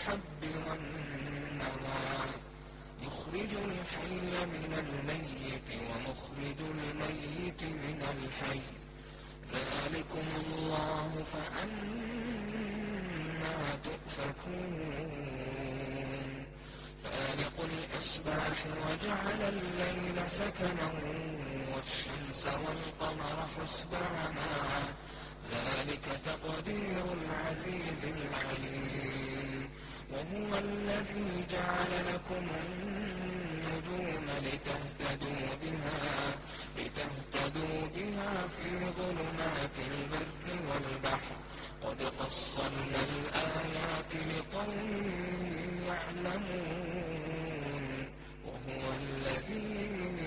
الحب والنوى يخرج الحي من الميت ومخرج الميت من الحي ذلكم الله فأنا تؤفكون فالق الإصباح وجعل الليل سكنا والشمس والقمر حسبانا ذلك تقدير العزيز العليم وهو الذي جعل لكم النجوم لتهتدوا بها في ظلمات البر والبحر قد فصلنا الآيات لقوم يعلمون وهو الذي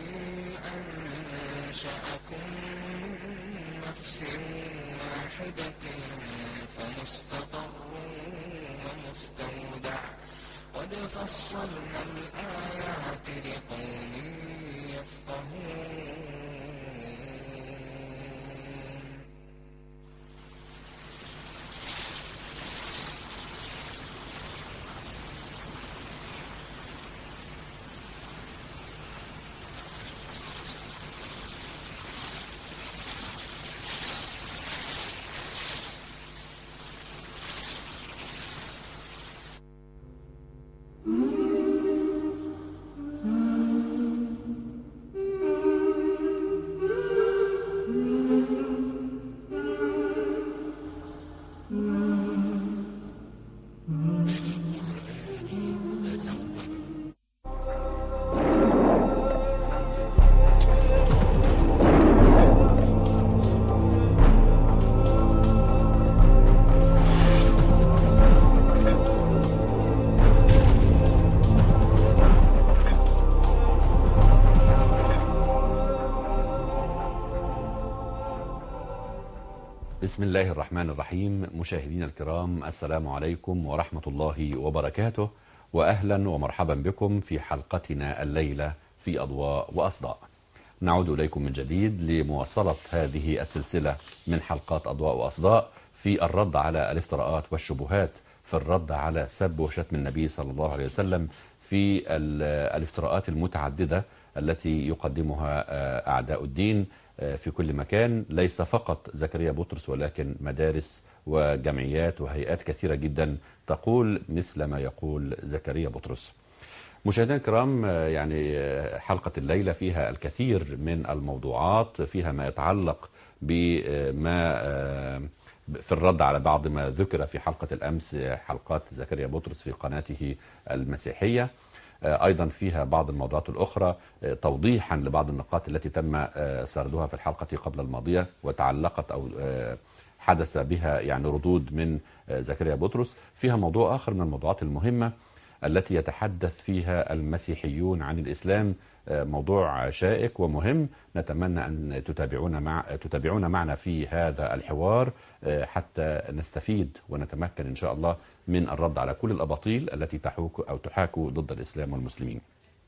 أنشأكم من نفس واحدة فمستقر ومستودع قد فصلنا الآيات لقوم يفقهون. بسم الله الرحمن الرحيم. مشاهدينا الكرام، السلام عليكم ورحمة الله وبركاته، وأهلا ومرحبا بكم في حلقتنا الليلة في أضواء وأصداء. نعود إليكم من جديد لمواصلة هذه السلسلة من حلقات أضواء وأصداء في الرد على الافتراءات والشبهات، في الرد على سب وشتم النبي صلى الله عليه وسلم، في الافتراءات المتعددة التي يقدمها أعداء الدين في كل مكان، ليس فقط زكريا بطرس ولكن مدارس وجمعيات وهيئات كثيرة جدا تقول مثل ما يقول زكريا بطرس. مشاهدينا الكرام، يعني حلقة الليلة فيها الكثير من الموضوعات، فيها ما يتعلق بما في الرد على بعض ما ذكر في حلقة الأمس، حلقات زكريا بطرس في قناته المسيحية. أيضا فيها بعض الموضوعات الأخرى توضيحا لبعض النقاط التي تم سردها في الحلقة قبل الماضية وتعلقت أو حدث بها يعني ردود من زكريا بطرس. فيها موضوع آخر من الموضوعات المهمة التي يتحدث فيها المسيحيون عن الإسلام، موضوع شائك ومهم. نتمنى أن تتابعون معنا في هذا الحوار حتى نستفيد ونتمكن إن شاء الله من الرد على كل الأباطيل التي تحاك ضد الإسلام والمسلمين.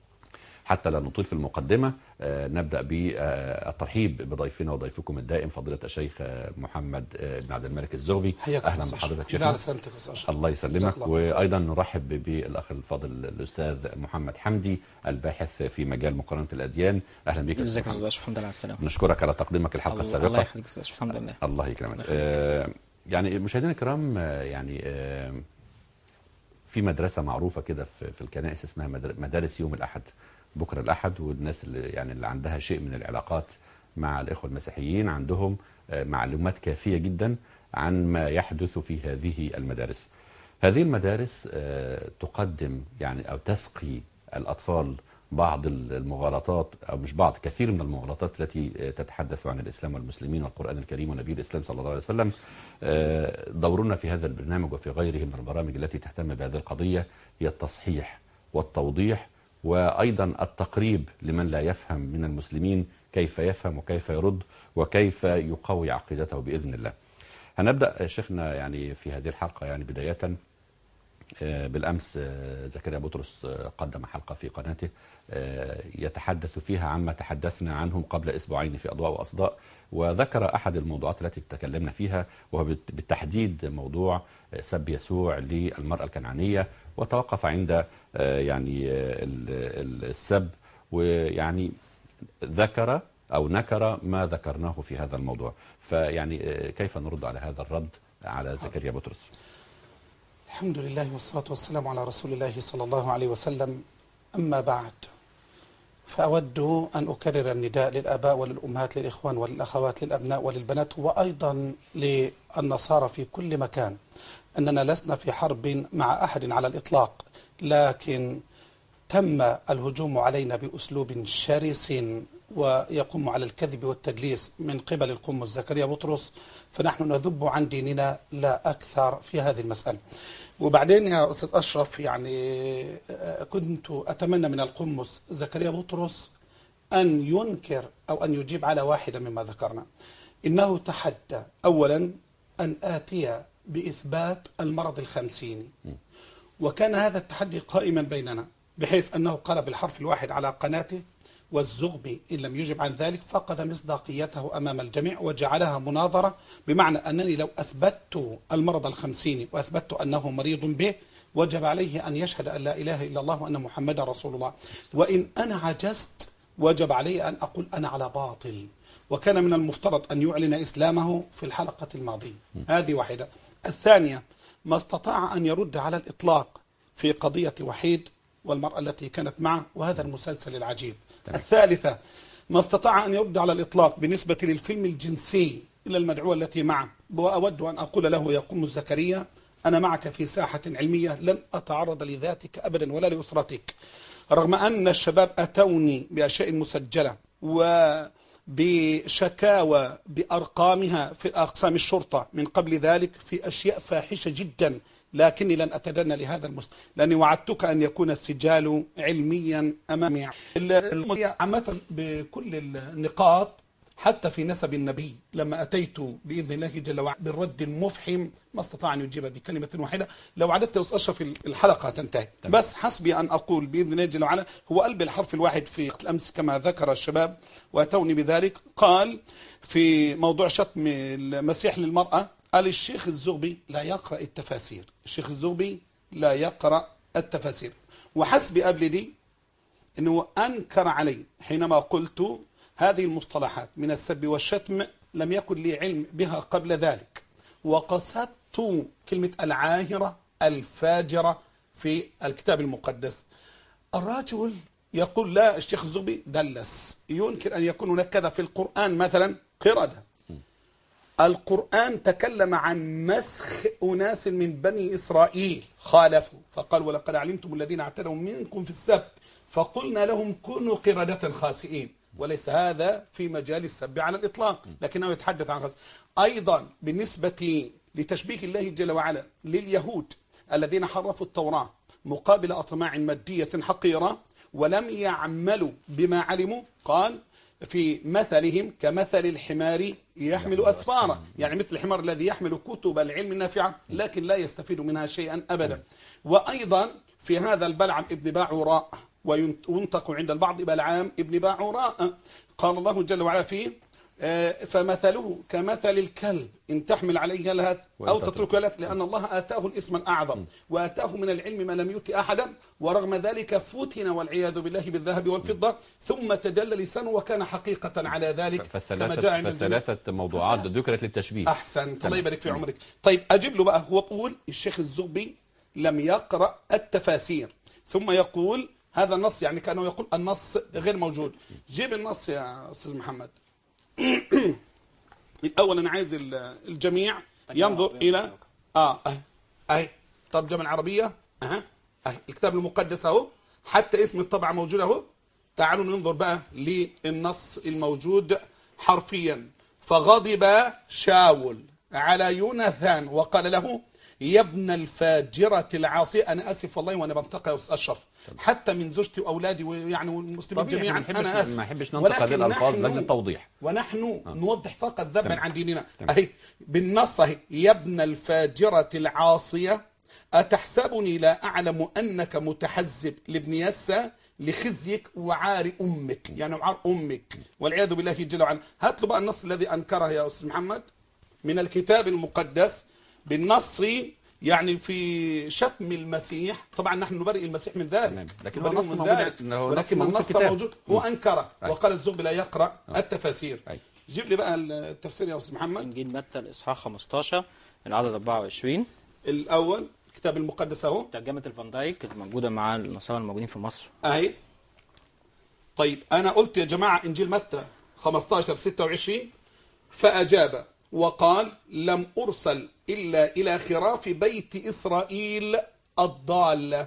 حتى لا نطيل في المقدمة، نبدأ بالترحيب بضيفنا وضيفكم الدائم فضيلة الشيخ محمد بن عبد الملك الزغبي. أهلا بحضرتك شيخنا. الله يسلمك. وأيضا نرحب بالأخ الفاضل الأستاذ محمد حمدي، الباحث في مجال مقارنة الأديان. أهلا بك. ازيك يا استاذ اشرف؟ الحمد لله على السلامة. نشكرك على تقديمك الحلقة السابقة. الله يخليك استاذ اشرف. الحمد لله. الله يكرمك. يعني مشاهدينا الكرام، يعني في مدرسة معروفة كده في الكنائس اسمها مدارس يوم الأحد، بكرة الأحد، والناس اللي عندها شيء من العلاقات مع الإخوة المسيحيين عندهم معلومات كافية جدا عن ما يحدث في هذه المدارس. هذه المدارس تقدم يعني أو تسقي الأطفال بعض المغالطات، أو مش بعض، كثير من المغالطات التي تتحدث عن الإسلام والمسلمين والقرآن الكريم ونبي الإسلام صلى الله عليه وسلم. دورنا في هذا البرنامج وفي غيره من البرامج التي تهتم بهذه القضية هي التصحيح والتوضيح، وأيضا التقريب لمن لا يفهم من المسلمين كيف يفهم وكيف يرد وكيف يقوي عقيدته بإذن الله. هنبدأ شيخنا يعني في هذه الحلقة يعني بداية بالأمس زكريا بطرس قدم حلقة في قناته يتحدث فيها عما تحدثنا عنه قبل أسبوعين في أضواء وأصداء، وذكر أحد الموضوعات التي تكلمنا فيها، وهو بالتحديد موضوع سب يسوع للمرأة الكنعانية، وتوقف عند يعني السب، ويعني ذكر أو نكر ما ذكرناه في هذا الموضوع. فيعني كيف نرد على هذا الرد على زكريا بطرس؟ الحمد لله والصلاة والسلام على رسول الله صلى الله عليه وسلم. أما بعد، فأود أن أكرر النداء للآباء وللأمهات، للإخوان وللأخوات، للأبناء وللبنات، وأيضا للنصارى في كل مكان، أننا لسنا في حرب مع أحد على الإطلاق، لكن تم الهجوم علينا بأسلوب شرس ويقوم على الكذب والتدليس من قبل القمص زكريا بطرس، فنحن نذب عن ديننا لا أكثر في هذه المسألة. وبعدين يا أستاذ أشرف، يعني كنت أتمنى من القمص زكريا بطرس أن ينكر أو أن يجيب على واحدة مما ذكرنا. إنه تحدى أولا أن آتي بإثبات المرض الخمسيني، وكان هذا التحدي قائما بيننا، بحيث أنه قال بالحرف الواحد على قناته، والزغبي إن لم يجب عن ذلك فقد مصداقيته أمام الجميع، وجعلها مناظرة، بمعنى أنني لو أثبتت المرض الخمسيني وأثبتت أنه مريض به وجب عليه أن يشهد أن لا إله إلا الله وأن محمد رسول الله، وإن أنا عجزت وجب علي أن أقول أنا على باطل. وكان من المفترض أن يعلن إسلامه في الحلقة الماضية. هذه واحدة. الثانية، ما استطاع أن يرد على الإطلاق في قضية وحيد والمرأة التي كانت معه، وهذا المسلسل العجيب. الثالثة، ما استطاع أن يرد على الإطلاق بالنسبة للفيلم الجنسي إلى المدعوة التي معه. وأود أن أقول له يا قمص زكريا، أنا معك في ساحة علمية، لن أتعرض لذاتك أبدا ولا لأسرتك، رغم أن الشباب أتوني بأشياء مسجلة وبشكاوى بأرقامها في أقسام الشرطة من قبل ذلك في أشياء فاحشة جدا، لكني لن أتدنى لهذا المستوى، لأني وعدتك أن يكون السجال علميا أمامي. عامة بكل النقاط، حتى في نسب النبي لما أتيت بإذن الله جل وعلا بالرد المفحم ما استطاع أن يجيب بكلمة واحدة. لو عددت أشرف الحلقة تنتهي، بس حسبي أن أقول بإذن الله جل وعلا هو قلب الحرف الواحد في الأمس كما ذكر الشباب وأتوني بذلك. قال في موضوع شتم المسيح للمرأة، قال الشيخ الزغبي لا يقرأ التفاسير، الشيخ الزغبي لا يقرأ التفاسير. وحسبي قبل دي أنه أنكر علي حينما قلت هذه المصطلحات من السب والشتم لم يكن لي علم بها قبل ذلك، وقصدت كلمة العاهرة الفاجرة في الكتاب المقدس. الرجل يقول لا، الشيخ الزغبي دلس، ينكر أن يكون هناك كذا في القرآن، مثلا قردة. القرآن تكلم عن مسخ أناس من بني إسرائيل خالفوا، فقال ولقد علمتم الذين اعتدوا منكم في السبت فقلنا لهم كونوا قردة خاسئين، وليس هذا في مجال السب على الإطلاق، لكنه يتحدث عن خاص. أيضا بالنسبة لتشبيه الله جل وعلا لليهود الذين حرفوا التوراة مقابل أطماع مادية حقيرة ولم يعملوا بما علموا، قال في مثلهم كمثل الحمار يحمل أسفارا، يعني مثل الحمار الذي يحمل كتب العلم النافعة لكن لا يستفيد منها شيئا أبدا. وأيضا في هذا البلعم ابن باعوراء، وينطق عند البعض بلعام ابن باعوراء، قال الله جل وعلا فيه فمثله كمثل الكلب إن تحمل عليه يلهث أو تتركه يلهث، لأن الله آتاه الاسم الأعظم وآتاه من العلم ما لم يؤت أحدا، ورغم ذلك فتن والعياذ بالله بالذهب والفضة ثم تجلى لسانه وكان حقيقة على ذلك. فالثلاثة موضوعات ذكرت للتشبيه. أحسنت، الله يبارك في عمرك. طيب أجيب له بقى، هو بقول الشيخ الزغبي لم يقرأ التفاسير، ثم يقول هذا النص، يعني كأنه يقول النص غير موجود. جيب النص يا أستاذ محمد. الأول أنا عايز الجميع ينظر إلى أهي ترجمة العربية، الكتاب المقدس أهو، حتى اسم الطبعة موجود أهو. تعالوا ننظر بقى للنص الموجود حرفيا. فغضب شاول على يوناثان وقال له يا ابن الفاجرة العاصية. أنا آسف والله وأنا بنتقى أشرف حتى من زوجتي وأولادي ويعني والمسلمين جميعا، أنا آسف، ما يحبش ننطق هذه الألفاظ لأجل التوضيح، ونحن نوضح فقط ذبا عن ديننا. أهي بالنص أهي يا ابن الفاجرة العاصية أتحسبني لا أعلم أنك متحزب لابن يسى لخزيك وعار أمك، يعني وعار أمك والعياذ بالله جل وعلا. هات له بقى النص الذي أنكره يا أستاذ محمد من الكتاب المقدس بالنص، يعني في شتم المسيح. طبعا نحن نبرئ المسيح من ذلك، لكن هو النص موجود، ولكن النص موجود، هو أنكره وقال الزغبي لا يقرأ التفاسير. جيب لي بقى التفسير يا أستاذ محمد. إنجيل متى الإصحاح 15 العدد 24 الأول الكتاب المقدس اهو، ترجمة الفان دايك الموجودة مع النصارى الموجودين في مصر اهي. طيب أنا قلت يا جماعة إنجيل متى 15:26 فأجاب وقال لم أرسل إلا إلى خراف بيت إسرائيل الضالة.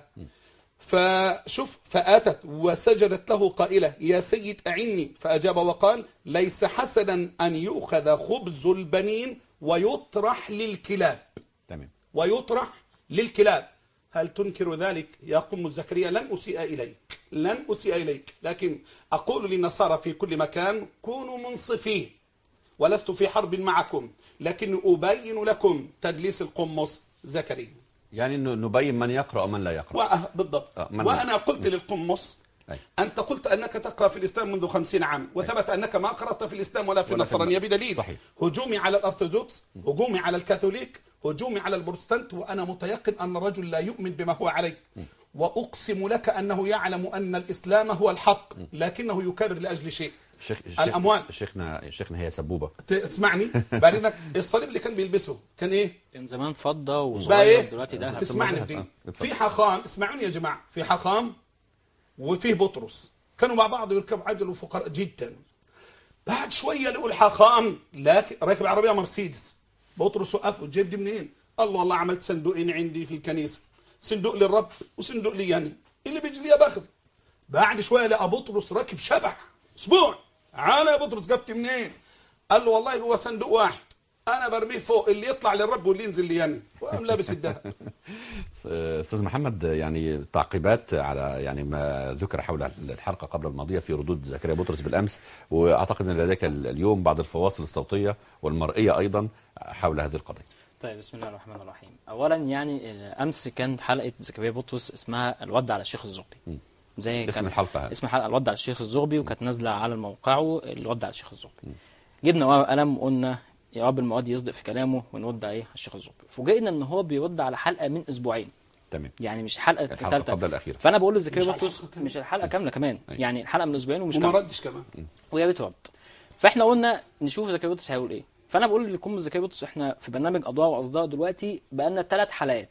فشوف فآتت وسجدت له قائلة يا سيد أعني، فأجاب وقال ليس حسنا أن يؤخذ خبز البنين ويطرح للكلاب. تمام. ويطرح للكلاب. هل تنكر ذلك يا قم زكريا؟ لن أسيء إليك، لن أسيء إليك، لكن أقول للنصارى في كل مكان كونوا منصفين، ولست في حرب معكم، لكن أبين لكم تدليس القمص زكريا. يعني نبين من يقرأ ومن لا يقرأ. بالضبط. وأنا قلت للقمص أنت قلت أنك تقرأ في الإسلام منذ 50 عام، وثبت أنك ما قرأت في الإسلام ولا في النصرانية بدليل صحيح. هجومي على الأرثوذكس، هجومي على الكاثوليك، هجومي على البروتستانت، وأنا متيقن أن الرجل لا يؤمن بما هو عليه، وأقسم لك أنه يعلم أن الإسلام هو الحق، لكنه يكرر لأجل شيء الأموال. شيخنا هي سبوبة. اسمعني بعد إذنك، الصليب اللي كان بيلبسه كان إيه؟ كان زمان فضة وصغير، دلوقتي ده تسمعني بدي في حاخام، اسمعوني يا جماعة، في حاخام وفيه بطرس كانوا مع بعض يركبوا عدل فقراء جدا. بعد شويه لقوا الحاخام لكن راكب عربيه مرسيدس، بطرس وقف وجايب دي منين؟ الله والله عملت صندوقين عندي في الكنيسه، صندوق للرب وصندوق لي يعني، اللي بيجي لي باخذ. بعد شويه لقى بطرس راكب شبح اسبوع، عانى يا بطرس جبت منين؟ قال له والله هو صندوق واحد انا برميه فوق، اللي يطلع للرب واللي ينزل لي يعني، وقام لابس الذهب. استاذ محمد، يعني تعقيبات على يعني ما ذكر حول الحلقه قبل الماضيه في ردود زكريا بطرس بالامس، واعتقد ان لديك اليوم بعض الفواصل الصوتيه والمرئيه ايضا حول هذه القضيه. طيب بسم الله الرحمن الرحيم. اولا يعني امس كان حلقه زكريا بطرس اسمها الود على الشيخ الزغبي، زي اسم الحلقه اسم الحلقه الود على الشيخ الزغبي، وكانت نازله على موقعه الود على الشيخ الزغبي. جبنا ورقه وقلم وقلنا يا رب المؤدي يصدق في كلامه ونرد عليه على الشيخ الزغبي. فوجئنا ان هو بيرد على حلقه من اسبوعين. تمام. يعني مش حلقه الثالثه قبل الاخيره. فانا بقول لزكريا بطرس مش الحلقه كامله كمان، يعني الحلقه من اسبوعين ومش وما ردش كمان، ويا ريت رد. فاحنا قلنا نشوف زكريا بطرس هيقول ايه. فانا بقول لكم زكريا بطرس احنا في برنامج اضواء واصداء دلوقتي بقالنا 3 حلقات،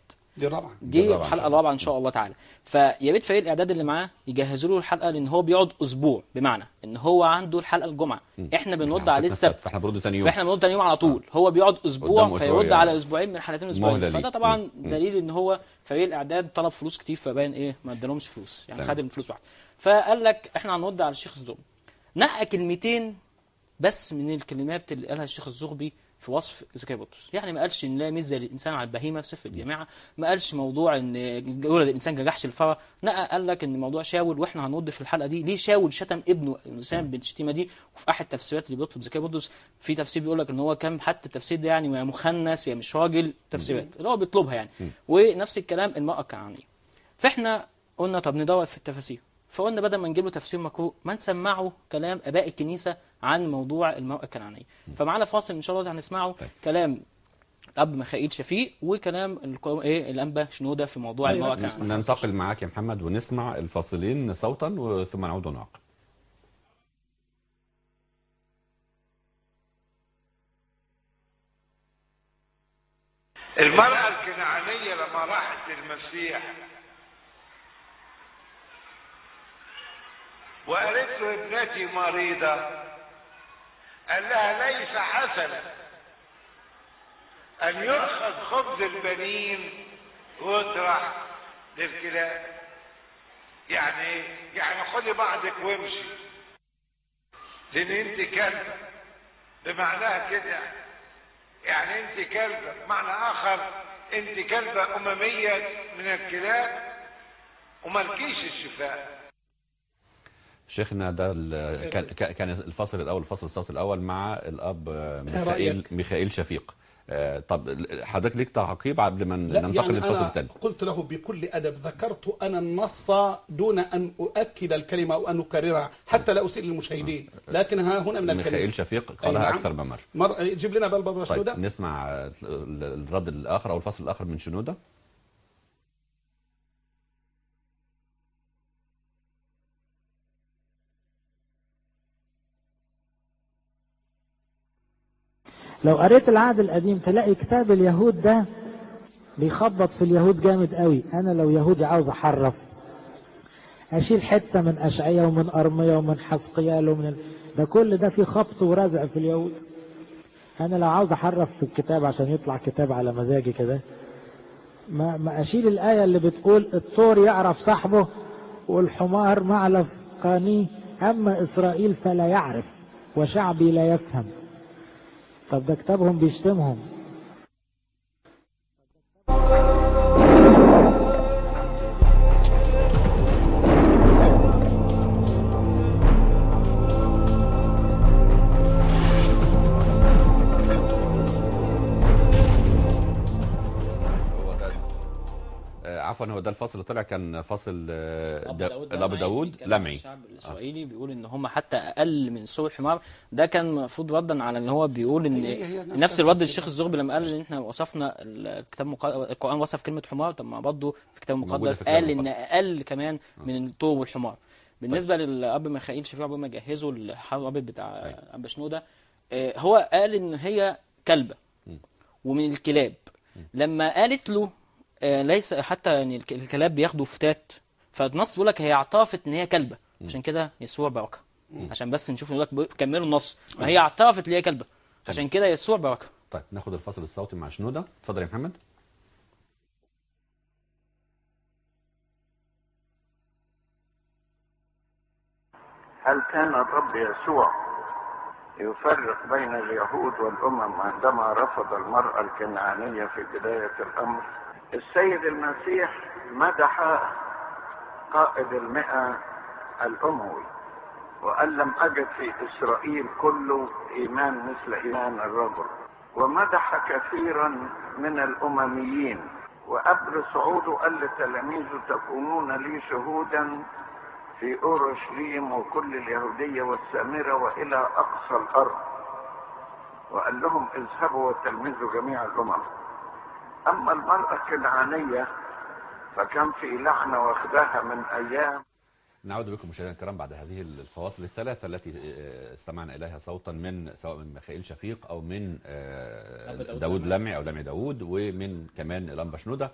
دي الحلقه الرابعه ان شاء الله تعالى. فيا ريت فريق الاعداد اللي معاه يجهزوا له الحلقه، لان هو بيقعد اسبوع، بمعنى ان هو عنده الحلقه الجمعه، احنا بنرد عليه السبت، فاحنا بنرد ثاني يوم، فاحنا بنرد ثاني يوم على طول. هو بيقعد اسبوع فيرد على اسبوعين من حلقتين اسبوعين، فده طبعا دليل ان هو فريق الاعداد طلب فلوس كتير، فباين ايه ما ادالهمش فلوس، يعني خد الفلوس واحده. فقال لك احنا هنرد على الشيخ الزغبي، نقى كلمتين بس من الكلمات اللي قالها الشيخ الزغبي في وصف زكريا بطرس. يعني ما قالش ان لا ميزه للانسان على البهيمه في سفر الجامعه، ما قالش موضوع ان يقول الانسان جرحش الفرع، لا قال لك ان موضوع شاول، واحنا هنرد في الحلقه دي ليه شاول شتم ابنه الانسان بالشتيمه دي. وفي احد التفسيرات اللي بيطلب زكريا بطرس، في تفسير بيقول لك ان هو كان حتى التفسير ده يعني يا مخنث يا مش راجل، تفسيرات اللي هو بيطلبها يعني. ونفس الكلام المراه الكنعانيه. فاحنا قلنا طب ندور في التفاسير، فقلنا بدل ما نجيب له تفسير مقروء ما نسمعه كلام اباء الكنيسه عن موضوع المراه الكنعانيه. فمعنا فاصل ان شاء الله هنسمعه كلام الاب ميخائيل شفيق وكلام الانبا شنوده في موضوع المراه الكنعانيه. ننتقل معاك يا محمد ونسمع الفاصلين صوتا ثم نعود ونعقب. المرأة الكنعانية لما راحت للمسيح وقالت له ابنتي مريضة، قال لها ليس حسنا أن يؤخذ خبز البنين ويطرح للكلاب. يعني خدي بعضك وامشي، لأن أنت كلبة، بمعناها كده، يعني أنت كلبة، بمعنى آخر أنت كلبة أممية من الكلاب وملكيش الشفاء. شيخنا ده كان الفصل الاول، الفصل الصوت الاول مع الاب ميخائيل شفيق. طب حضرتك ليك تعقيب قبل ما ننتقل يعني للفصل الثاني؟ قلت له بكل أدب، ذكرت أنا النص دون أن أؤكد الكلمة أو أن أكررها حتى لا أسيء للمشاهدين، لكن ها هنا من الكنيسة ميخائيل شفيق قالها نعم. أكثر من مرة. جيب لنا بلبة شنودة. طيب نسمع الرد الآخر أو الفصل الآخر من شنودة. لو قريت العهد القديم تلاقي كتاب اليهود ده بيخبط في اليهود جامد قوي. انا لو يهودي عاوز احرف اشيل حته من اشعياء ومن ارميا ومن حسقيال ده كل ده فيه خبط ورزع في اليهود. انا لو عاوز احرف في الكتاب عشان يطلع كتاب على مزاجي كده ما اشيل الايه اللي بتقول الطور يعرف صاحبه والحمار معلف قانيه، اما اسرائيل فلا يعرف وشعبي لا يفهم. طب ده كتابهم بيشتمهم. عفوا هو ده الفصل اللي طلع كان فصل الأب داود لمعي. الشعب الإسرائيلي بيقول إن هم حتى أقل من سوء الحمار. ده كان المفروض ردا على إن هو بيقول إن نفس الرد الشيخ الزغبي لما قال إن إحنا وصفنا القرآن وصف كلمة حمار، طب ما برضه في الكتاب المقدس قال إن أقل كمان من الطور والحمار. بالنسبة للأب ميخائيل شفيق عقبال ما جهزوا الحرب بتاع أبا شنودة، هو قال إن هي كلبة ومن الكلاب. لما قالت له ليس حتى يعني الكلاب بياخدوا فتات، فالنص بيقول لك هي اعترفت ان هي كلبه، عشان كده يسوع بركه. عشان بس نشوف نقول لك كملوا النص، ما هي اعترفت ان هي كلبه عشان كده يسوع بركه. طيب ناخد الفصل الصوتي مع شنودة. اتفضل يا محمد. هل كان الرب يسوع يفرق بين اليهود والأمم عندما رفض المرأة الكنعانية في بداية الأمر؟ السيد المسيح مدح قائد 100 الأموي وقال لم أجد في إسرائيل كله إيمان مثل إيمان الرجل، ومدح كثيرا من الأمميين. وقبل صعوده قال لتلاميذه تكونون لي شهودا في أورشليم وكل اليهودية والسامرة وإلى أقصى الأرض، وقال لهم اذهبوا وتلمذوا جميع الأمم. أما المرأة الكنعانية فكان في لعنة واخداها من أيام. نعود بكم مشاهدينا الكرام بعد هذه الفواصل الثلاثة التي استمعنا إليها صوتا من سواء من ميخائيل شفيق أو من داود لمعي أو لمعي داود ومن كمان الأنبا شنودة.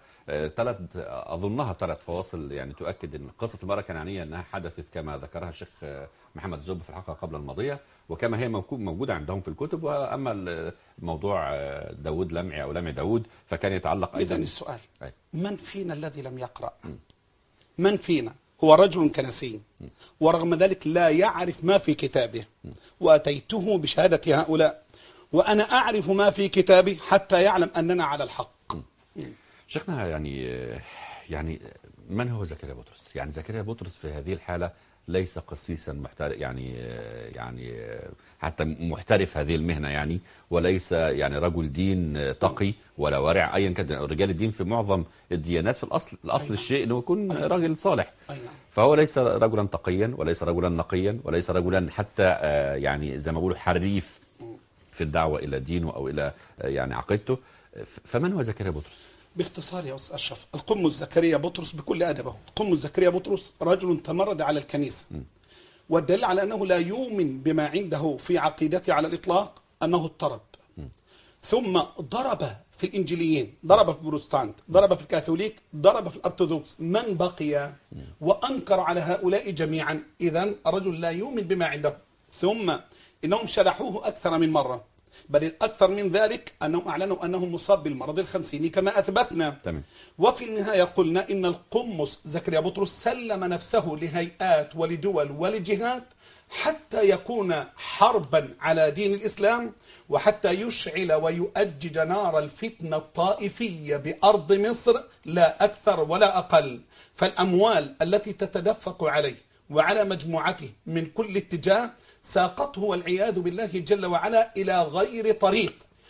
أظنها ثلاث فواصل يعني تؤكد أن قصة المرأة الكنعانية أنها حدثت كما ذكرها الشيخ محمد زب في الحلقة قبل الماضية وكما هي موجودة عندهم في الكتب. وأما موضوع داود لمعي أو لمعي داود فكان يتعلق أيضا. إذن السؤال من فينا الذي لم يقرأ؟ من فينا هو رجل كنسي ورغم ذلك لا يعرف ما في كتابه؟ وأتيته بشهادة هؤلاء وأنا أعرف ما في كتابي حتى يعلم أننا على الحق. شيخنا يعني من هو زكريا بطرس؟ يعني زكريا بطرس في هذه الحالة ليس قسيسا محترف يعني حتى محترف هذه المهنة يعني، وليس يعني رجل دين تقي ولا ورع ايا كان. رجال الدين في معظم الديانات في الاصل الشيء انه يكون راجل صالح. فهو ليس رجلا تقيا وليس رجلا نقيا وليس رجلا حتى يعني زي ما بيقولوا حريف في الدعوة الى دينه او الى يعني عقيدته. فمن هو زكريا بطرس؟ باختصار يا أستاذ أشرف، القمص زكريا بطرس بكل أدبه، القمص زكريا بطرس رجل تمرد على الكنيسة، والدليل على أنه لا يؤمن بما عنده في عقيدته على الإطلاق أنه اضطرب، ثم ضرب في الإنجيليين، ضرب في البروتستانت، ضرب في الكاثوليك، ضرب في الأرثوذكس، من بقي وأنكر على هؤلاء جميعا. إذن الرجل لا يؤمن بما عنده. ثم إنهم شلحوه أكثر من مرة، بل الأكثر من ذلك أنهم أعلنوا أنه مصاب بالمرض الخمسيني كما أثبتنا. تمام. وفي النهاية قلنا إن القمص زكريا بطرس سلم نفسه لهيئات ولدول ولجهات حتى يكون حربا على دين الإسلام وحتى يشعل ويؤجج نار الفتنة الطائفية بأرض مصر لا أكثر ولا أقل. فالأموال التي تتدفق عليه وعلى مجموعته من كل اتجاه ساقته والعياذ بالله جل وعلا إلى غير طريق.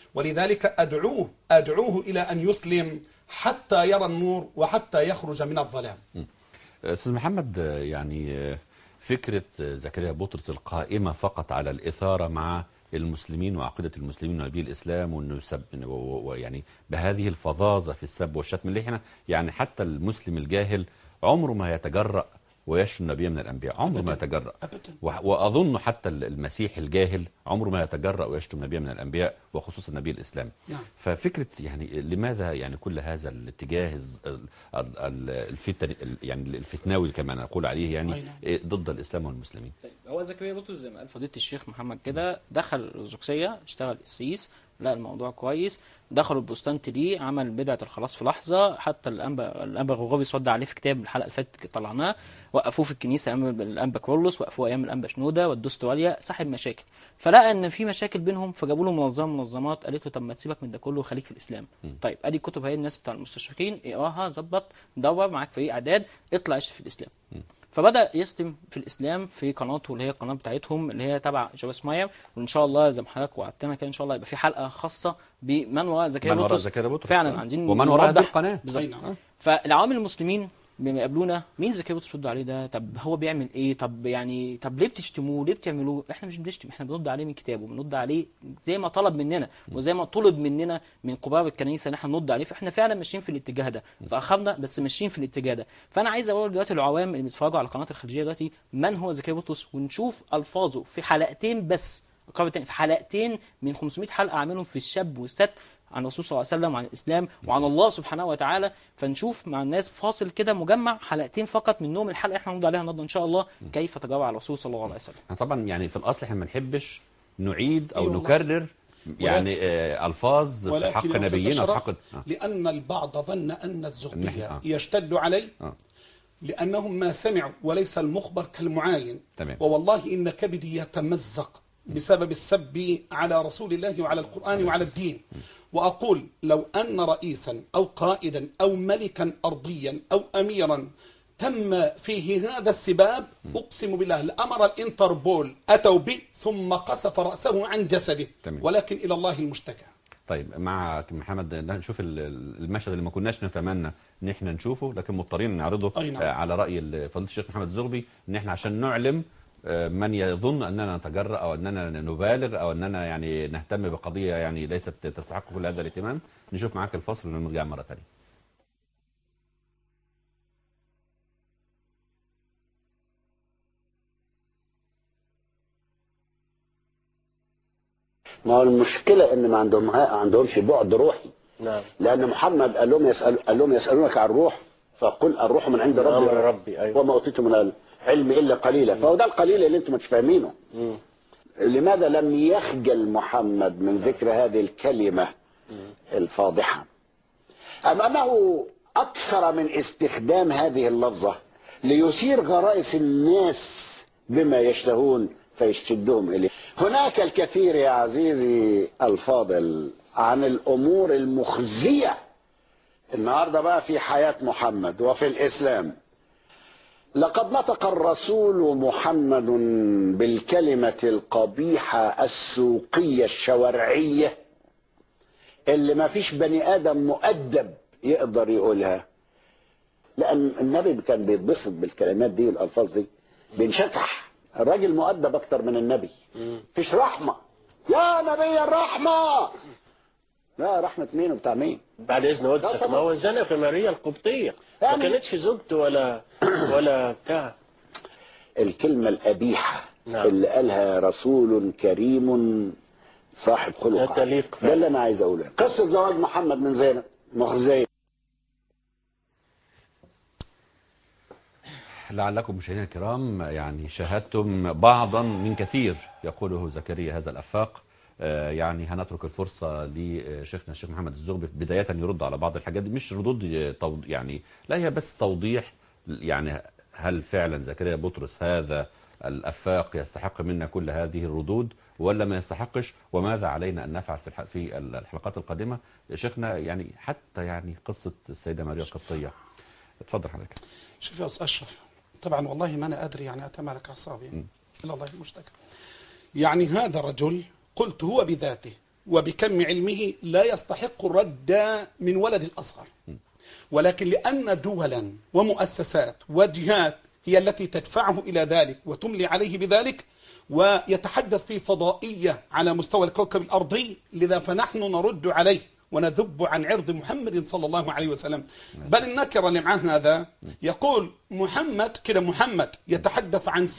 ولذلك أدعوه إلى أن يسلم حتى يرى النور وحتى يخرج من الظلام. أستاذ محمد، يعني فكرة زكريا بطرس القائمة فقط على الإثارة مع المسلمين وعقيدة المسلمين ونبي الإسلام، وأنه يسب يعني بهذه الفظاظة في السب والشتم اللي احنا يعني حتى المسلم الجاهل عمره ما يتجرأ ويشتم نبي من الأنبياء، عمره ما يتجرأ. وأظن حتى المسيح الجاهل عمره ما يتجرأ ويشتم نبي من الأنبياء وخصوصا نبي الإسلام. ففكرة يعني لماذا يعني كل هذا الاتجاه الفتن يعني الفتناوي كما نقول عليه يعني ضد الإسلام والمسلمين؟ هو زكريا بطرس زي ما قال فضيلة الشيخ محمد كده، دخل الأرثوذكسية، اشتغل قسيس، لا الموضوع كويس، دخلوا البوستانت دي، عمل بدعة الخلاص في لحظة. حتى الأنبا غوغوبي صد عليه في كتاب الحلقة اللي فاتت طلعناه، وقفوه في الكنيسة أيام الأنبا كورلس، وقفوه أيام الأنبا شنودة والدستواليا، صاحب مشاكل. فلقى إن في مشاكل بينهم، فجابوا له منظمات قالت له طب ما تسيبك من ده كله وخليك في الإسلام. طيب أدي الكتب هي الناس بتاع المستشرقين، اقراها، ظبط، دور معاك فريق إعداد، اطلع اشتغل في الإسلام. فبدأ يسلم في الإسلام في قناته اللي هي القناة بتاعتهم اللي هي تبع جويس ماير. وإن شاء الله زي ما حضرتك وعدتنا كده إن شاء الله يبقى في حلقة خاصة بمن وراء زكريا بطرس فعلا، عايزين ومن وراء هذه القناة. فالعوام المسلمين لما يقابلونا مين زكريا بطرس بترد عليه ده؟ طب هو بيعمل ايه؟ طب ليه بتشتموه؟ ليه بتعملوه؟ احنا مش بنشتم، احنا بنرد عليه من كتابه، بنرد عليه زي ما طلب مننا وزي ما طلب مننا من كبار الكنيسه ان احنا نرد عليه. فاحنا فعلا ماشيين في الاتجاه ده، تاخرنا بس ماشيين في الاتجاه ده. فانا عايز اقول دلوقتي العوام اللي بيتفرجوا على القناه الخليجيه دلوقتي من هو زكريا بطرس، ونشوف الفاظه في حلقتين بس، في حلقتين من 500 حلقه عاملهم في الشاب والست عن الرسول صلى الله عليه وسلم وعن الإسلام وعن الله سبحانه وتعالى. فنشوف مع الناس فاصل كده مجمع حلقتين فقط منهم الحلقة احنا هنرد عليها النهارده إن شاء الله، كيف تجرأ على الرسول صلى الله عليه وسلم. طبعا يعني في الأصل احنا ما بنحبش نعيد أو نكرر يعني ألفاظ في حق نبينا وفي حق لأن البعض ظن أن الزغبية يشتد عليه لأنهم ما سمعوا، وليس المخبر كالمعاين. ووالله إن كبدي يتمزق بسبب السب على رسول الله وعلى القرآن وعلى الدين. وأقول لو أن رئيسا أو قائدا أو ملكا أرضيا أو أميرا تم فيه هذا السباب، أقسم بالله لأمر الإنتربول أتوا به ثم قصف رأسه عن جسده، ولكن إلى الله المشتكى. طيب مع محمد نشوف المشهد اللي ما كناش نتمنى ان احنا نشوفه لكن مضطرين نعرضه على رأي فضيلة الشيخ محمد الزغبي، ان احنا عشان نعلم من يظن أننا نتجرأ أو أننا نبالغ أو أننا يعني نهتم بقضية يعني ليست تستحق كل هذا الاهتمام. نشوف معاك الفصل ونرجع مرة ثانية. ما هو المشكلة إن ما عندهمش بعد روحي. نعم. لأن محمد قال لهم يسألونك عن الروح فقل الروح من عند ربي أيوة. وما أوتيتم من العلم إلا قليلا. فهو ده القليل اللي أنتم مش فاهمينه. لماذا لم يخجل محمد من ذكر هذه الكلمة الفاضحة؟ أمامه أكثر من استخدام هذه اللفظة ليثير غرائز الناس بما يشتهون فيشدهم إليه. هناك الكثير يا عزيزي الفاضل عن الأمور المخزية النهاردة بقى في حياة محمد وفي الإسلام. لقد نطق الرسول محمد بالكلمة القبيحة السوقية الشوارعية اللي ما فيش بني آدم مؤدب يقدر يقولها، لأن النبي كان بيتبسط بالكلمات دي والألفاظ دي، بينشكح. الراجل مؤدب أكتر من النبي. فيش رحمة يا نبي الرحمة. لا رحمة مين وبتاع مين؟ بعد إذن ودسك ما هو زنى في ماريا القبطية يعني ما كانتش زوجته ولا بتاع. الكلمة القبيحة اللي قالها رسول كريم صاحب خلق ده اللي أنا عايز أقوله. قصة زواج محمد من زينب مخزية. لعلكم مشاهدينا الكرام يعني شاهدتم بعضا من كثير يقوله زكريا هذا الأفاق. يعني هنترك الفرصة لشيخنا الشيخ محمد الزغبي بداية يرد على بعض الحاجات دي، مش ردود يعني لا هي بس توضيح. يعني هل فعلا زكريا بطرس هذا الأفاق يستحق منا كل هذه الردود ولا ما يستحقش، وماذا علينا أن نفعل في الحلقات القادمة؟ شيخنا يعني حتى يعني قصة السيدة ماريا القبطية، اتفضل حضرتك. شوف يا أستاذ أشرف، طبعا والله ما أنا أدري يعني أتمالك أعصابي إلى الله المشتكى. يعني هذا الرجل قلت هو بذاته وبكم علمه لا يستحق الرد من ولد الأصغر، ولكن لأن دولا ومؤسسات وجهات هي التي تدفعه إلى ذلك وتملي عليه بذلك، ويتحدث في فضائية على مستوى الكوكب الأرضي، لذا فنحن نرد عليه ونذب عن عرض محمد صلى الله عليه وسلم. بل النكر اللي معاه هذا يقول محمد كده، محمد يتحدث عن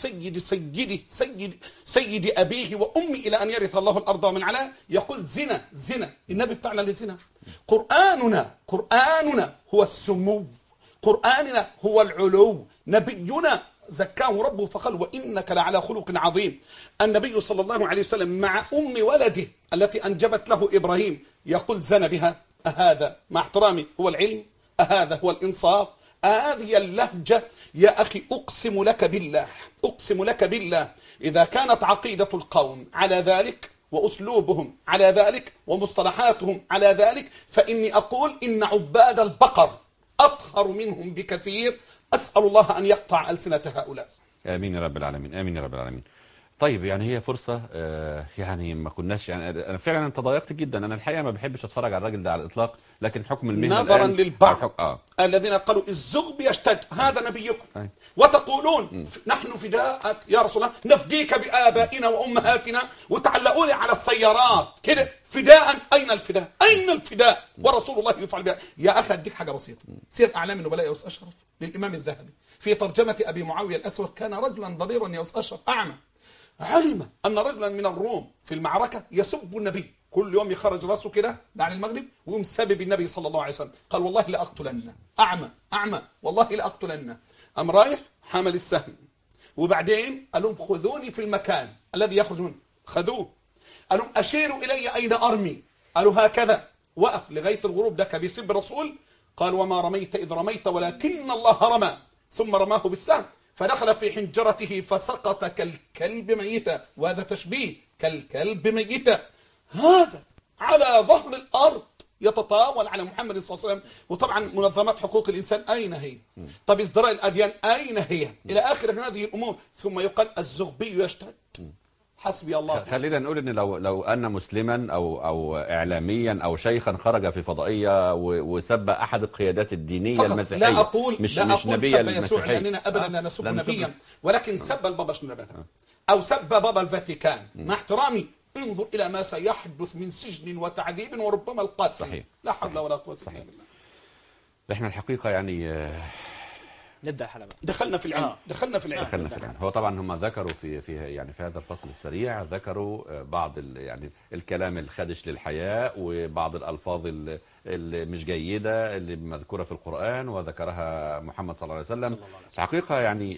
سيد أبيه وأمي إلى أن يرث الله الأرض ومن عليها، يقول زنا. النبي بتاعنا لزنا. قرآننا هو السمو، قرآننا هو العلو، نبينا زكاه ربه فقال وإنك لعلى خلق عظيم. النبي صلى الله عليه وسلم مع أم ولده التي أنجبت له إبراهيم يقول زنى بها. أهذا مع احترامي هو العلم؟ أهذا هو الإنصاف؟ هذه اللهجة يا أخي؟ أقسم لك بالله إذا كانت عقيدة القوم على ذلك وأسلوبهم على ذلك ومصطلحاتهم على ذلك، فإني أقول إن عباد البقر أطهر منهم بكثير. أسأل الله أن يقطع ألسنة هؤلاء. آمين يا رب العالمين، آمين يا رب العالمين. طيب يعني هي فرصة، يعني ما كناش، يعني أنا فعلا أنت ضايقت جدا. أنا الحقيقة ما بحبش أتفرج على الراجل ده على الإطلاق، لكن حكم المهنة نظرا للبعض الذين قالوا الزغب يشتد هذا نبيكم، وتقولون نحن فداء يا رسول الله، نفديك بآبائنا وأمهاتنا، وتعلقون على السيارات كده فداء. أين الفداء؟ أين الفداء؟ ورسول الله يفعل بها. يا أخي أديك حاجة بسيطة. سير أعلام النبلاء يا أستاذ أشرف للإمام الذهبي في ترجمة أبي معاوية الأسود، كان رجلا ضريرا يا أستاذ أشرف أعمى، علم أن رجلا من الروم في المعركة يسب النبي، كل يوم يخرج راسه كده بعد المغرب ويقوم سبب النبي صلى الله عليه وسلم. قال والله لأقتلن، أعمى والله لأقتلن. أم رايح حمل السهم، وبعدين قال لهم خذوني في المكان الذي يخرج منه، خذوه. قال لهم أشيروا إلي أين أرمي، قالوا هكذا. وقف لغاية الغروب، ده كان بيسب الرسول. قال وما رميت إذ رميت ولكن الله رمى، ثم رماه بالسهم فدخل في حنجرته فسقط كالكلب ميتا. وهذا تشبيه، كالكلب ميتا. هذا على ظهر الأرض يتطاول على محمد صلى الله عليه وسلم. وطبعا منظمات حقوق الإنسان أين هي؟ طب ازدراء الأديان أين هي؟ إلى آخر هذه الأمور. ثم يقال الزغبي يشتد. حسبي الله. خلينا نقول ان لو ان مسلما او اعلاميا او شيخا خرج في فضائيه وسب احد القيادات الدينيه المسيحيه، لا اقول مش سب نبيا يسوع لاننا ابدا لا نسب نبيا، ولكن سب البابا شنودة او سب بابا الفاتيكان. مع احترامي انظر الى ما سيحدث من سجن وتعذيب وربما القتل. صحيح. لا حول ولا قوه الا بالله. احنا الحقيقه يعني نبدا الحلقه. دخلنا في العلم. هو طبعا هم ذكروا في يعني في هذا الفصل السريع ذكروا بعض يعني الكلام الخادش للحياء وبعض الالفاظ اللي مش جيده اللي مذكوره في القران وذكرها محمد صلى الله عليه وسلم. الحقيقه يعني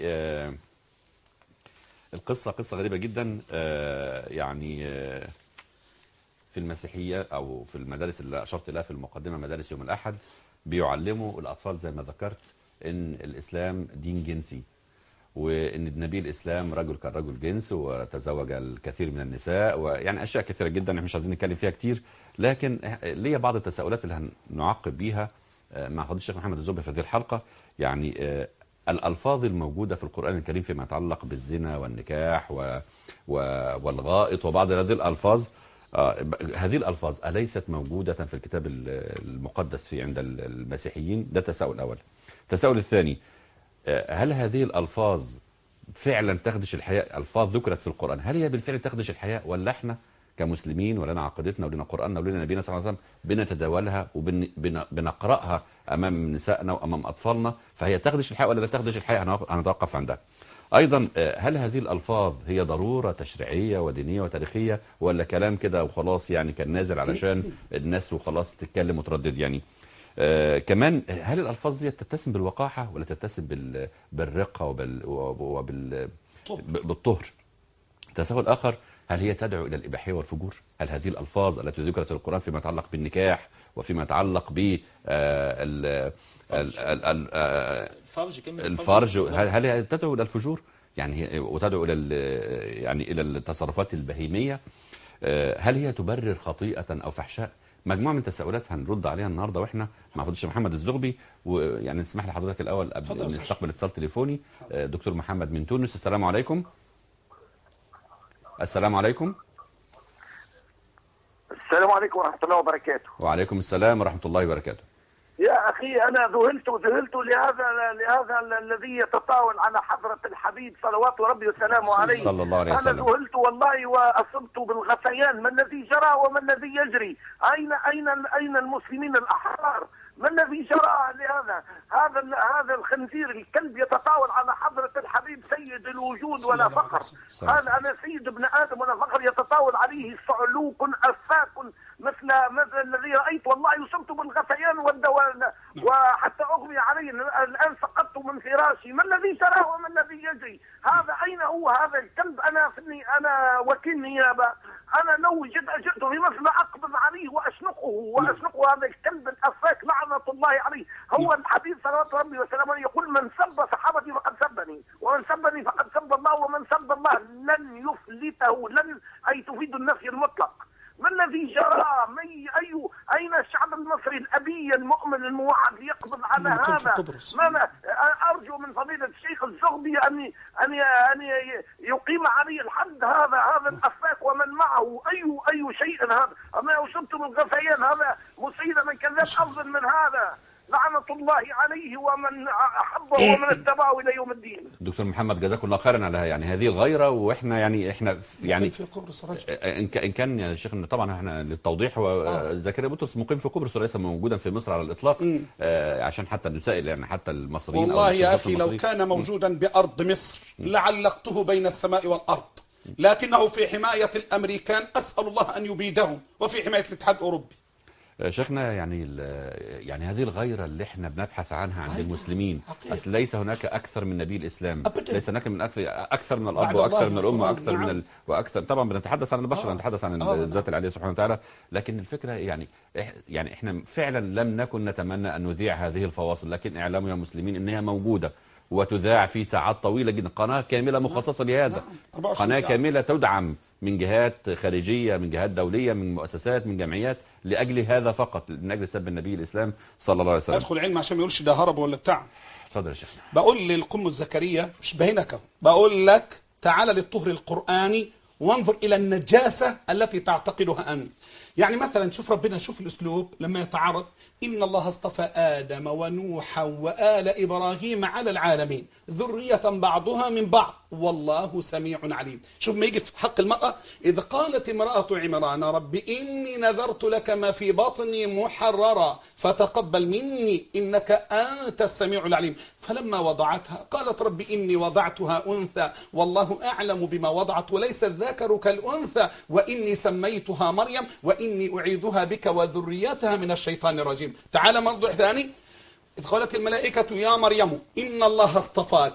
القصه قصه غريبه جدا. يعني في المسيحيه او في المدارس اللي اشرت لها في المقدمه، مدارس يوم الاحد، بيعلموا الاطفال زي ما ذكرت ان الاسلام دين جنسي، وان نبي الاسلام رجل كان رجل جنس وتزوج الكثير من النساء، ويعني اشياء كثيره جدا احنا مش عايزين نتكلم فيها كتير. لكن ليا بعض التساؤلات اللي هنعقب بيها مع فضيله الشيخ محمد الزغبي في هذه الحلقه. يعني الالفاظ الموجوده في القران الكريم فيما يتعلق بالزنا والنكاح والغائط وبعض هذه الالفاظ، هذه الألفاظ أليست موجودة في الكتاب المقدس في عند المسيحيين؟ ده التساؤل الأول. التساؤل الثاني، هل هذه الألفاظ فعلا تخدش الحياء؟ ألفاظ ذكرت في القرآن، هل هي بالفعل تخدش الحياء، ولا احنا كمسلمين ولنا عقيدتنا ولنا قرآننا ولنا نبينا صلى الله عليه وسلم بنتداولها وبنقرأها أمام نسائنا وأمام أطفالنا، فهي تخدش الحياء ولا لا تخدش الحياء؟ هنتوقف عندها. أيضا هل هذه الألفاظ هي ضرورة تشريعية ودينية وتاريخية، ولا كلام كده وخلاص يعني كان نازل علشان الناس وخلاص تتكلم وتردد يعني؟ كمان هل الألفاظ دي تتسم بالوقاحة ولا تتسم بالرقة بالطهر؟ تساؤل آخر، هل هي تدعو إلى الإباحية والفجور؟ هل هذه الألفاظ التي ذكرت في القرآن فيما يتعلق بالنكاح وفيما يتعلق ب الفرج هل هي تدعو إلى الفجور؟ يعني وتدعو إلى يعني إلى التصرفات البهيمية؟ هل هي تبرر خطيئة أو فحشاء؟ مجموعة من التساؤلات هنرد عليها النهارده واحنا مع فضيلة الشيخ محمد الزغبي. ويعني نسمح لحضرتك الاول قبل نستقبل اتصال تليفوني دكتور محمد من تونس. السلام عليكم. السلام عليكم. السلام عليكم ورحمة الله وبركاته. وعليكم السلام ورحمة الله وبركاته. يا أخي أنا ذهلت لهذا الذي يتطاول على حضرة الحبيب صلوات ربي وسلامه عليه صلى الله عليه وسلم. أنا ذهلت والله وأصبت بالغثيان. ما الذي جرى وما الذي يجري؟ أين المسلمين الأحرار؟ ما الذي جرى لهذا؟ هذا الخنزير الكلب يتطاول على حضرة الحبيب سيد الوجود ولا فخر. أنا سيد ابن آدم ولا فخر، يتطاول عليه صعلوك أفاك مثل الذي رأيت. والله يصبت بالغثيان والدوان وحتى أغمي علي. الآن سقطت من فراشي. ما الذي جرى وما الذي يجري؟ هذا أين هو هذا الكلب؟ أنا وكيل نيابة. أنا لو جئت بمثل أقبض عليه وأشنقه هذا الكلب الأفاك لعنة الله عليه. هو الحبيب صلوات ربي وسلامه يقول: من سب صحابتي فقد سبني، ومن سبني فقد سب الله، ومن سب الله لن يفلته. أي تفيد النفي المطلق. ما الذي جرى؟ أين الشعب المصري الأبي المؤمن الموحد ليقبض على هذا؟ أرجو من فضيلة الشيخ الزغبي أن يقيم عليه الحد. هذا الأفاك ومن معه أي شيء. هذا أما أصبت من غثيان. هذا مسيلمة كذاب أفضل من هذا. لعنة الله عليه ومن أحبه ومن اتبعه إلى يوم الدين. دكتور محمد جزاكم الله خيرا على هذه الغيرة. واحنا يعني في قبرص رجل. ان كان يا شيخنا طبعا احنا للتوضيح زكريا بطرس مقيم في قبرص وليس موجودا في مصر على الاطلاق. عشان حتى نسائل يعني حتى المصريين. والله يا اخي لو كان موجودا بارض مصر لعلقته بين السماء والارض، لكنه في حماية الامريكان. اسال الله ان يبيدهم، وفي حماية الاتحاد الاوروبي. شيخنا يعني هذه الغيرة اللي احنا بنبحث عنها عند المسلمين، أصل ليس هناك أكثر من نبي الإسلام أبداً. ليس هناك من أكثر من الأب وأكثر من الأم وأكثر وأكثر. طبعا بنتحدث عن البشر، نتحدث عن الذات العليا سبحانه وتعالى. لكن الفكرة يعني احنا فعلا لم نكن نتمنى أن نذيع هذه الفواصل، لكن اعلموا يا مسلمين إنها موجودة وتذاع في ساعات طويلة جدا. قناة كاملة مخصصة لهذا، قناة كاملة تدعم من جهات خارجية، من جهات دولية، من مؤسسات، من جمعيات، لأجل هذا فقط، من أجل سب النبي الإسلام صلى الله عليه وسلم. أدخل علم عشان ما يقولش ده هرب ولا بتاع. اتفضل يا شيخنا. بقول للقم زكريا مش بهنك، بقول لك تعال للطهر القرآني وانظر إلى النجاسة التي تعتقدها أنت. يعني مثلا شوف ربنا، شوف الأسلوب لما يتعرض: إن الله اصطفى آدم ونوحا وآل إبراهيم على العالمين ذرية بعضها من بعض والله سميع عليم. شوف ما يجي في حق المرأة: إذ قالت امرأة عمران رب إني نذرت لك ما في بطني محررا فتقبل مني إنك أنت السميع العليم. فلما وضعتها قالت رب إني وضعتها أنثى والله أعلم بما وضعت وليس الذكر كالأنثى وإني سميتها مريم وإني أعيذها بك وذريتها من الشيطان الرجيم. تعال موضوع ثاني: إذ قالت الملائكة يا مريم إن الله اصطفاك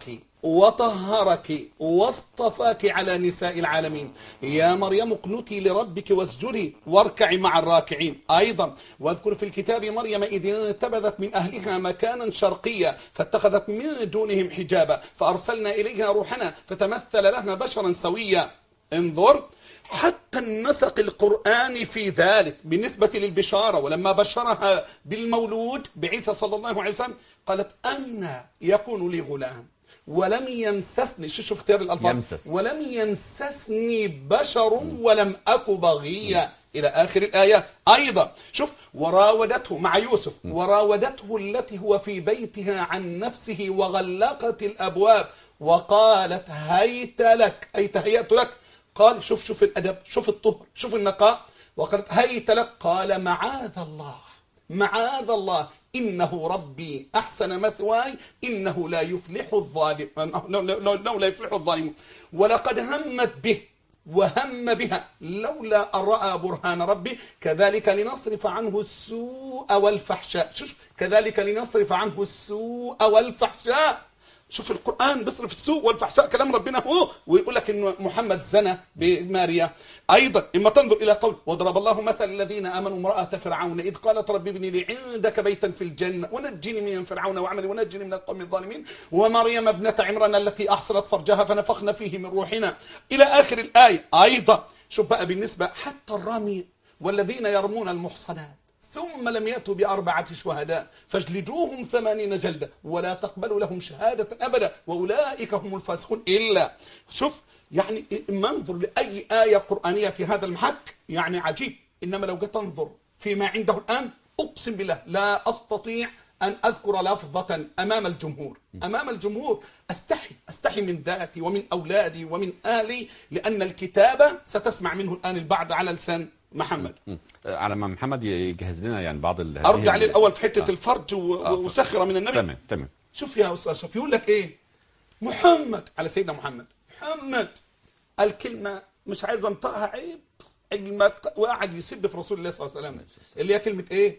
وطهرك واصطفاك على نساء العالمين يا مريم اقنتي لربك واسجدي واركعي مع الراكعين. أيضا: واذكر في الكتاب مريم إذ انتبذت من أهلها مكانا شرقيا فاتخذت من دونهم حجابا فأرسلنا إليها روحنا فتمثل لها بشرا سويا. انظر حتى النسق القرآني في ذلك بالنسبة للبشارة. ولما بشرها بالمولود بعيسى صلى الله عليه وسلم قالت: أن يكون لي غلام ولم يمسسني، شوف اختيار الألفاظ، ولم يمسسني بشر ولم أك بغيا إلى آخر الآيات. أيضا شوف: وراودته مع يوسف وراودته التي هو في بيتها عن نفسه وغلقت الأبواب وقالت هيت لك، أي تهيأت لك. قال شوف الأدب، شوف الطهر، شوف النقاء. وقالت هيت لك قال معاذ الله إنه ربي أحسن مثواي إنه لا يفلح الظالمون ولقد همت به وهم بها لولا أن رأى برهان ربي كذلك لنصرف عنه السوء والفحشاء. كذلك لنصرف عنه السوء والفحشاء. شوف القرآن بيصرف السوء والفحشاء، كلام ربنا هو، ويقول لك إنه محمد زنى بماريا. أيضا إما تنظر إلى قول: وضرب الله مثل الذين آمنوا امرأة فرعون إذ قالت رب ابن لي عندك بيتا في الجنة ونجني من فرعون وعملي ونجني من القوم الظالمين ومريم ابنة عمران التي أحصنت فرجها فنفخنا فيه من روحنا إلى آخر الآية. أيضا شوف بقى بالنسبة حتى الرمي: والذين يرمون المحصنات ثم لم يأتوا ب4 شهداء فاجلدوهم 80 جلدة ولا تقبلوا لهم شهادة أبدا وأولئك هم الفاسقون. إلا شوف يعني منظر لأي آية قرآنية في هذا المحك يعني عجيب. إنما لو جيت أنظر فيما عنده الآن أقسم بالله لا أستطيع أن أذكر لفظة أمام الجمهور أستحي من ذاتي ومن أولادي ومن أهلي، لأن الكتابة ستسمع منه الآن البعض على لسان محمد. على ما محمد يجهز لنا يعني بعض أرجع للأول في حتة الفرج وسخرة من النبي. تمام. شوف يا أستاذ أشرف يقول لك إيه؟ محمد على سيدنا محمد، محمد الكلمة مش عايز أنطقها عيب، وقعد يسب في رسول الله صلى الله عليه وسلم اللي هي كلمة إيه؟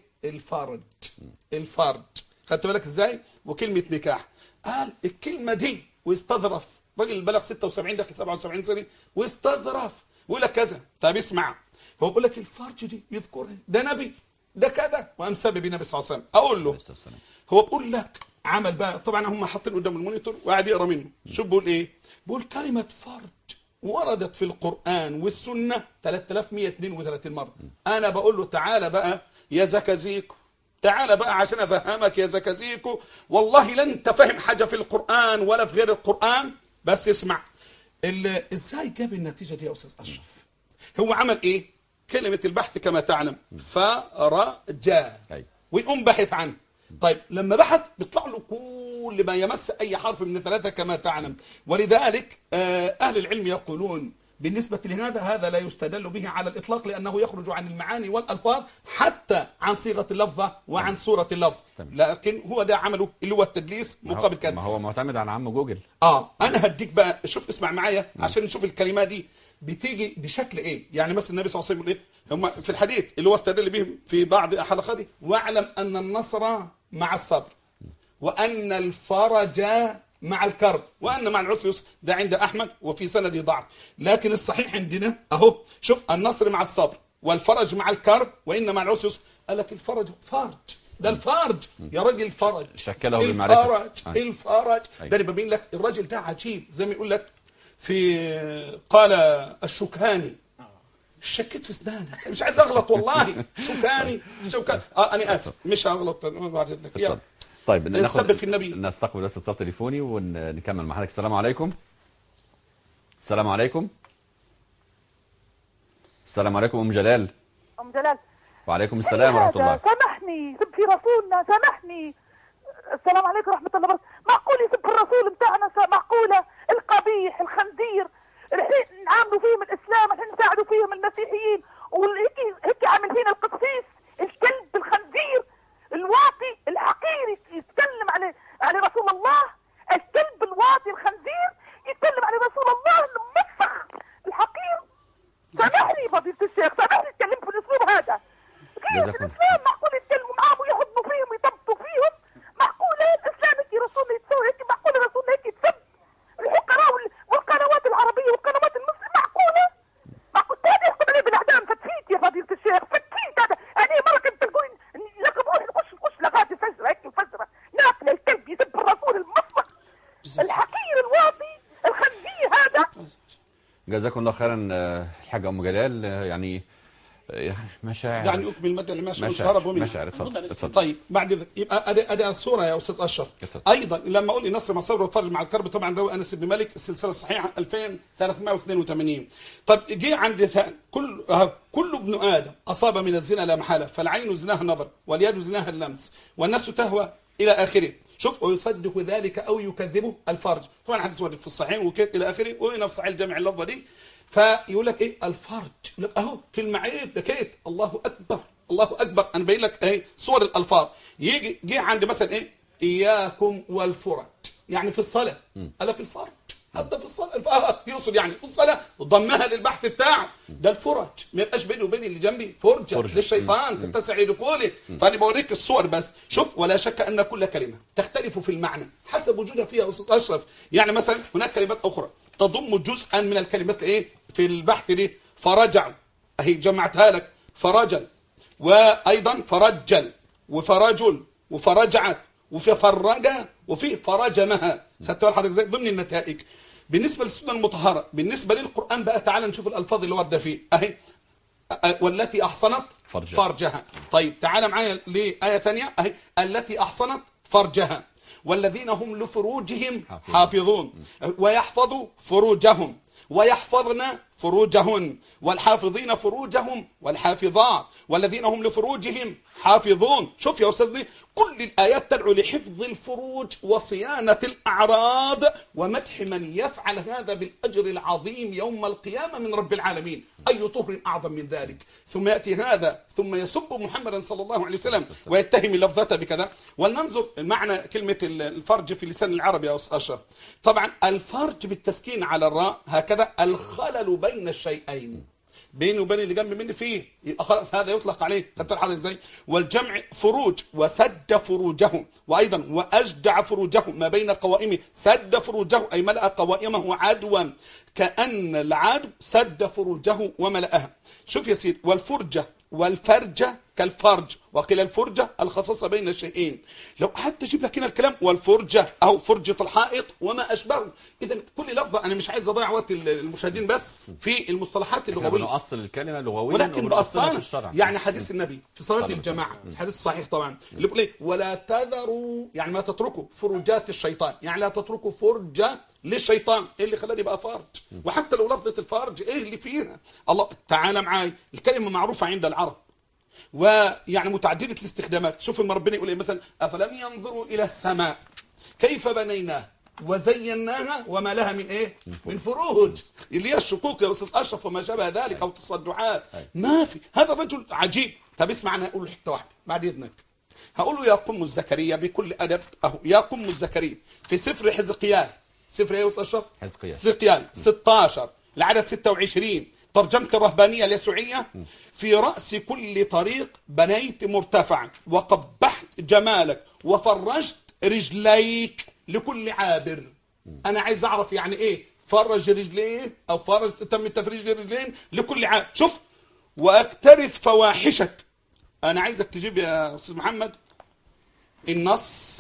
الفرج. خدت بالك إزاي؟ وكلمة نكاح. قال الكلمة دي ويستظرف، راجل بلغ 76 داخل 77 سنة ويستظرف ويقول لك كذا. طب اسمع، هو بيقول لك الفرج دي يذكرها ده نبي ده كذا، وقام سبب النبي صلى الله عليه وسلم. أقول له هو بيقول لك عمل بقى، طبعا هم حاطين قدام المونيتور وقاعد يقرا منه. شوف بيقول ايه؟ بيقول كلمه فرج وردت في القران والسنه 3132 مره. انا بقول له تعالى بقى يا زكازيكو، تعالى بقى عشان افهمك يا زكازيكو، والله لا انت فاهم حاجه في القران ولا في غير القران. بس اسمع ازاي جاب النتيجه دي يا استاذ اشرف. هو عمل ايه؟ كلمه البحث كما تعلم فرجا، ويقوم باحث عنه. طيب لما بحث بيطلع له كل ما يمس أي حرف من الثلاثة كما تعلم. ولذلك أهل العلم يقولون بالنسبة لهذا، هذا لا يستدل به على الإطلاق، لأنه يخرج عن المعاني والألفاظ حتى عن صيغة اللفظة وعن صورة اللفظ. لكن هو ده عمله اللي هو التدليس مقابل كده. ما هو معتمد على عم جوجل. أنا هديك بقى، شوف اسمع معايا عشان نشوف الكلمة دي بتيجي بشكل ايه. يعني مثلا النبي صلى الله عليه وسلم يقول ايه هم في الحديث اللي هو استدل به في بعض حلقاته: واعلم ان النصر مع الصبر، وان الفرج مع الكرب، وان مع العسر يسر. ده عند احمد وفي سنده ضعف، لكن الصحيح عندنا اهو. شوف النصر مع الصبر والفرج مع الكرب وان مع العسر يسر. قال لك الفرج فرج، ده الفرج يا راجل، الفرج شكله بالمعرفه. الفرج ده اللي ببين لك الراجل ده عجيب. زي ما يقول لك قال الشوكاني: شكيت في اسنانك، مش عايز اغلط والله. شوكاني انا اسف مش هغلط بعد اذنك. طيب نسبب في النبي. نستقبل بس اتصال تليفوني ونكمل مع حضرتك. السلام عليكم. السلام عليكم. السلام عليكم ام جلال. ام جلال. وعليكم السلام ورحمه الله. سامحني، سب في رسولنا، سامحني. السلام عليكم ورحمه الله وبركاته. معقول يسب الرسول بتاعنا؟ معقوله؟ القبيح الخنزير الحين نعاملوا فيهم الاسلام، الحين نساعدوا فيهم المسيحيين، وهيك عامل فينا القسيس الكلب الخنزير الواطي الحقير يتكلم على رسول الله. الكلب الواطي الخنزير يتكلم على رسول الله المسخ الحقير. سامحني فضيلة الشيخ، سامحني اتكلمت بالاسلوب هذا. كيف الاسلام معقول يتكلموا معاهم ويحضنوا فيهم ويطبطوا فيهم؟ معقول الاسلام هيك رسول يتسوي هيك؟ معقول الرسول هيك يتسب الحقراء والقنوات العربيه والقنوات المسلمه؟ معقول هذا يحكم عليه بالاعدام؟ فتفيت يا فضيله الشيخ، فتفيت. هذا يعني مره كنت تقول لك روح نخش لغايه الفجر هيك الفجر ناكل الكلب يسب الرسول المسخ الحقير الواطي الخنزير هذا. جزاكم الله خيرا الحاجه ام جلال. يعني مشاعر، يعني اكمل الماده اللي مشاعر. اتفضل. طيب بعد ذلك يبقى ادي الصوره يا استاذ اشرف. ايضا لما اقول نصر مع الصبر والفرج مع الكرب، طبعا روى انس بن مالك السلسله الصحيحه 2382. طب جه عند ثاني: كل ابن ادم اصاب من الزنا لا محاله، فالعين زناها النظر واليد زناها اللمس والنفس تهوى الى اخره. شوف: ويصدق ذلك او يكذبه الفرج. طبعا حديث ورد في الصحيحين وكيت الى اخره، ونفس صحيح الجامع اللفظه دي. فيقول لك ايه الفرج؟ يقول لك اهو كلمه عيب لكيت. الله اكبر الله اكبر. انا باين لك اهي صور الالفاظ. جه عند مثلا ايه: اياكم والفرج، يعني في الصلاه. قال لك الفرج حتى في الصلاه، يقصد يعني في الصلاه ضمها للبحث بتاعه. ده الفرج، ما يبقاش بيني وبين اللي جنبي فرجه للشيطان تتسع لدخوله. فانا بوريك الصور بس. شوف: ولا شك ان كل كلمه تختلف في المعنى حسب وجودها فيها يا استاذ اشرف. يعني مثلا هناك كلمات اخرى تضم جزءا من الكلمات ايه في البحث دي. فرجع اهي جمعتها لك: فرجل، وايضا فرجل، وفرجل، وفرجعت، وفي فرجه، وفي فرجمها. خدت بال حضرتك ازاي؟ ضمن النتائج. بالنسبه للسنه المطهره، بالنسبه للقران بقى تعال نشوف الالفاظ اللي ورده فيه اهي: والتي احصنت فرجها. طيب تعال معايا لايه ثانيه اهي: التي احصنت فرجها والذين هم لفروجهم حافظون ويحفظوا فروجهم ويحفظن فروجهن والحافظين فروجهم والحافظات والذين هم لفروجهم حافظون. شوف يا أستاذ، كل الآيات تدعو لحفظ الفروج وصيانة الأعراض ومدح من يفعل هذا بالأجر العظيم يوم القيامة من رب العالمين. أي طهر أعظم من ذلك؟ ثم يأتي هذا ثم يسب محمدا صلى الله عليه وسلم ويتهم لفظته بكذا. ولننظر معنى كلمة الفرج في لسان العربي يا أستاذ أشرف. طبعا الفرج بالتسكين على الراء هكذا الخلل بين الشيئين، بيني وبين اللي جنب مني فيه، يبقى خلاص هذا يطلق عليه. خدت الحظ ازاي؟ والجمع فروج وسد فروجه، وايضا واجدع فروجه ما بين قوائمه، سد فروجه اي ملأ قوائمه عدوا كأن العدو سد فروجه وملأها. شوف يا سيدي، والفرجه والفرجه كالفرج، وقيل الفرجه الخصاصه بين الشيئين. لو حتى اجيب لك هنا الكلام والفرجه او فرجه الحائط وما اشبهه. اذا كل لفظه، انا مش عايز اضيع وقت المشاهدين بس في المصطلحات اللغويه، بنؤصل الكلمه لغويا ولكن بأصالة. يعني حديث النبي في صلاه الجماعه، الحديث الصحيح طبعا اللي بيقول ايه؟ ولا تذروا، يعني ما تتركوا فروجات الشيطان، يعني لا تتركوا فرجه للشيطان. ايه اللي خلاني بقى فرج؟ وحتى لو لفظه الفرج ايه اللي فيها؟ الله تعالى معاي، الكلمه معروفه عند العرب ويعني متعدده الاستخدامات. شوف لما ربنا يقول ايه مثلا: افلم ينظروا الى السماء كيف بنيناها وزيناها وما لها من ايه؟ من فروج، اللي هي الشقوق يا استاذ اشرف وما شابه ذلك، او تصدعات. ما في. هذا الرجل عجيب. طب اسمع، انا هقول له حته واحده بعد اذنك. هقول له يا قم الزكريا بكل ادب، اهو يا قم الزكريا في سفر حزقيال، سفر ايه يا استاذ اشرف؟ حزقيال 16 العدد 26، ترجمة الرهبانية اليسوعية: في رأس كل طريق بنيت مرتفعا وقبحت جمالك وفرجت رجليك لكل عابر. أنا عايز أعرف يعني إيه فرج رجليه أو فرج تم تفريج الرجلين لكل عابر. شوف، وأكترث فواحشك. أنا عايزك تجيب يا أستاذ محمد النص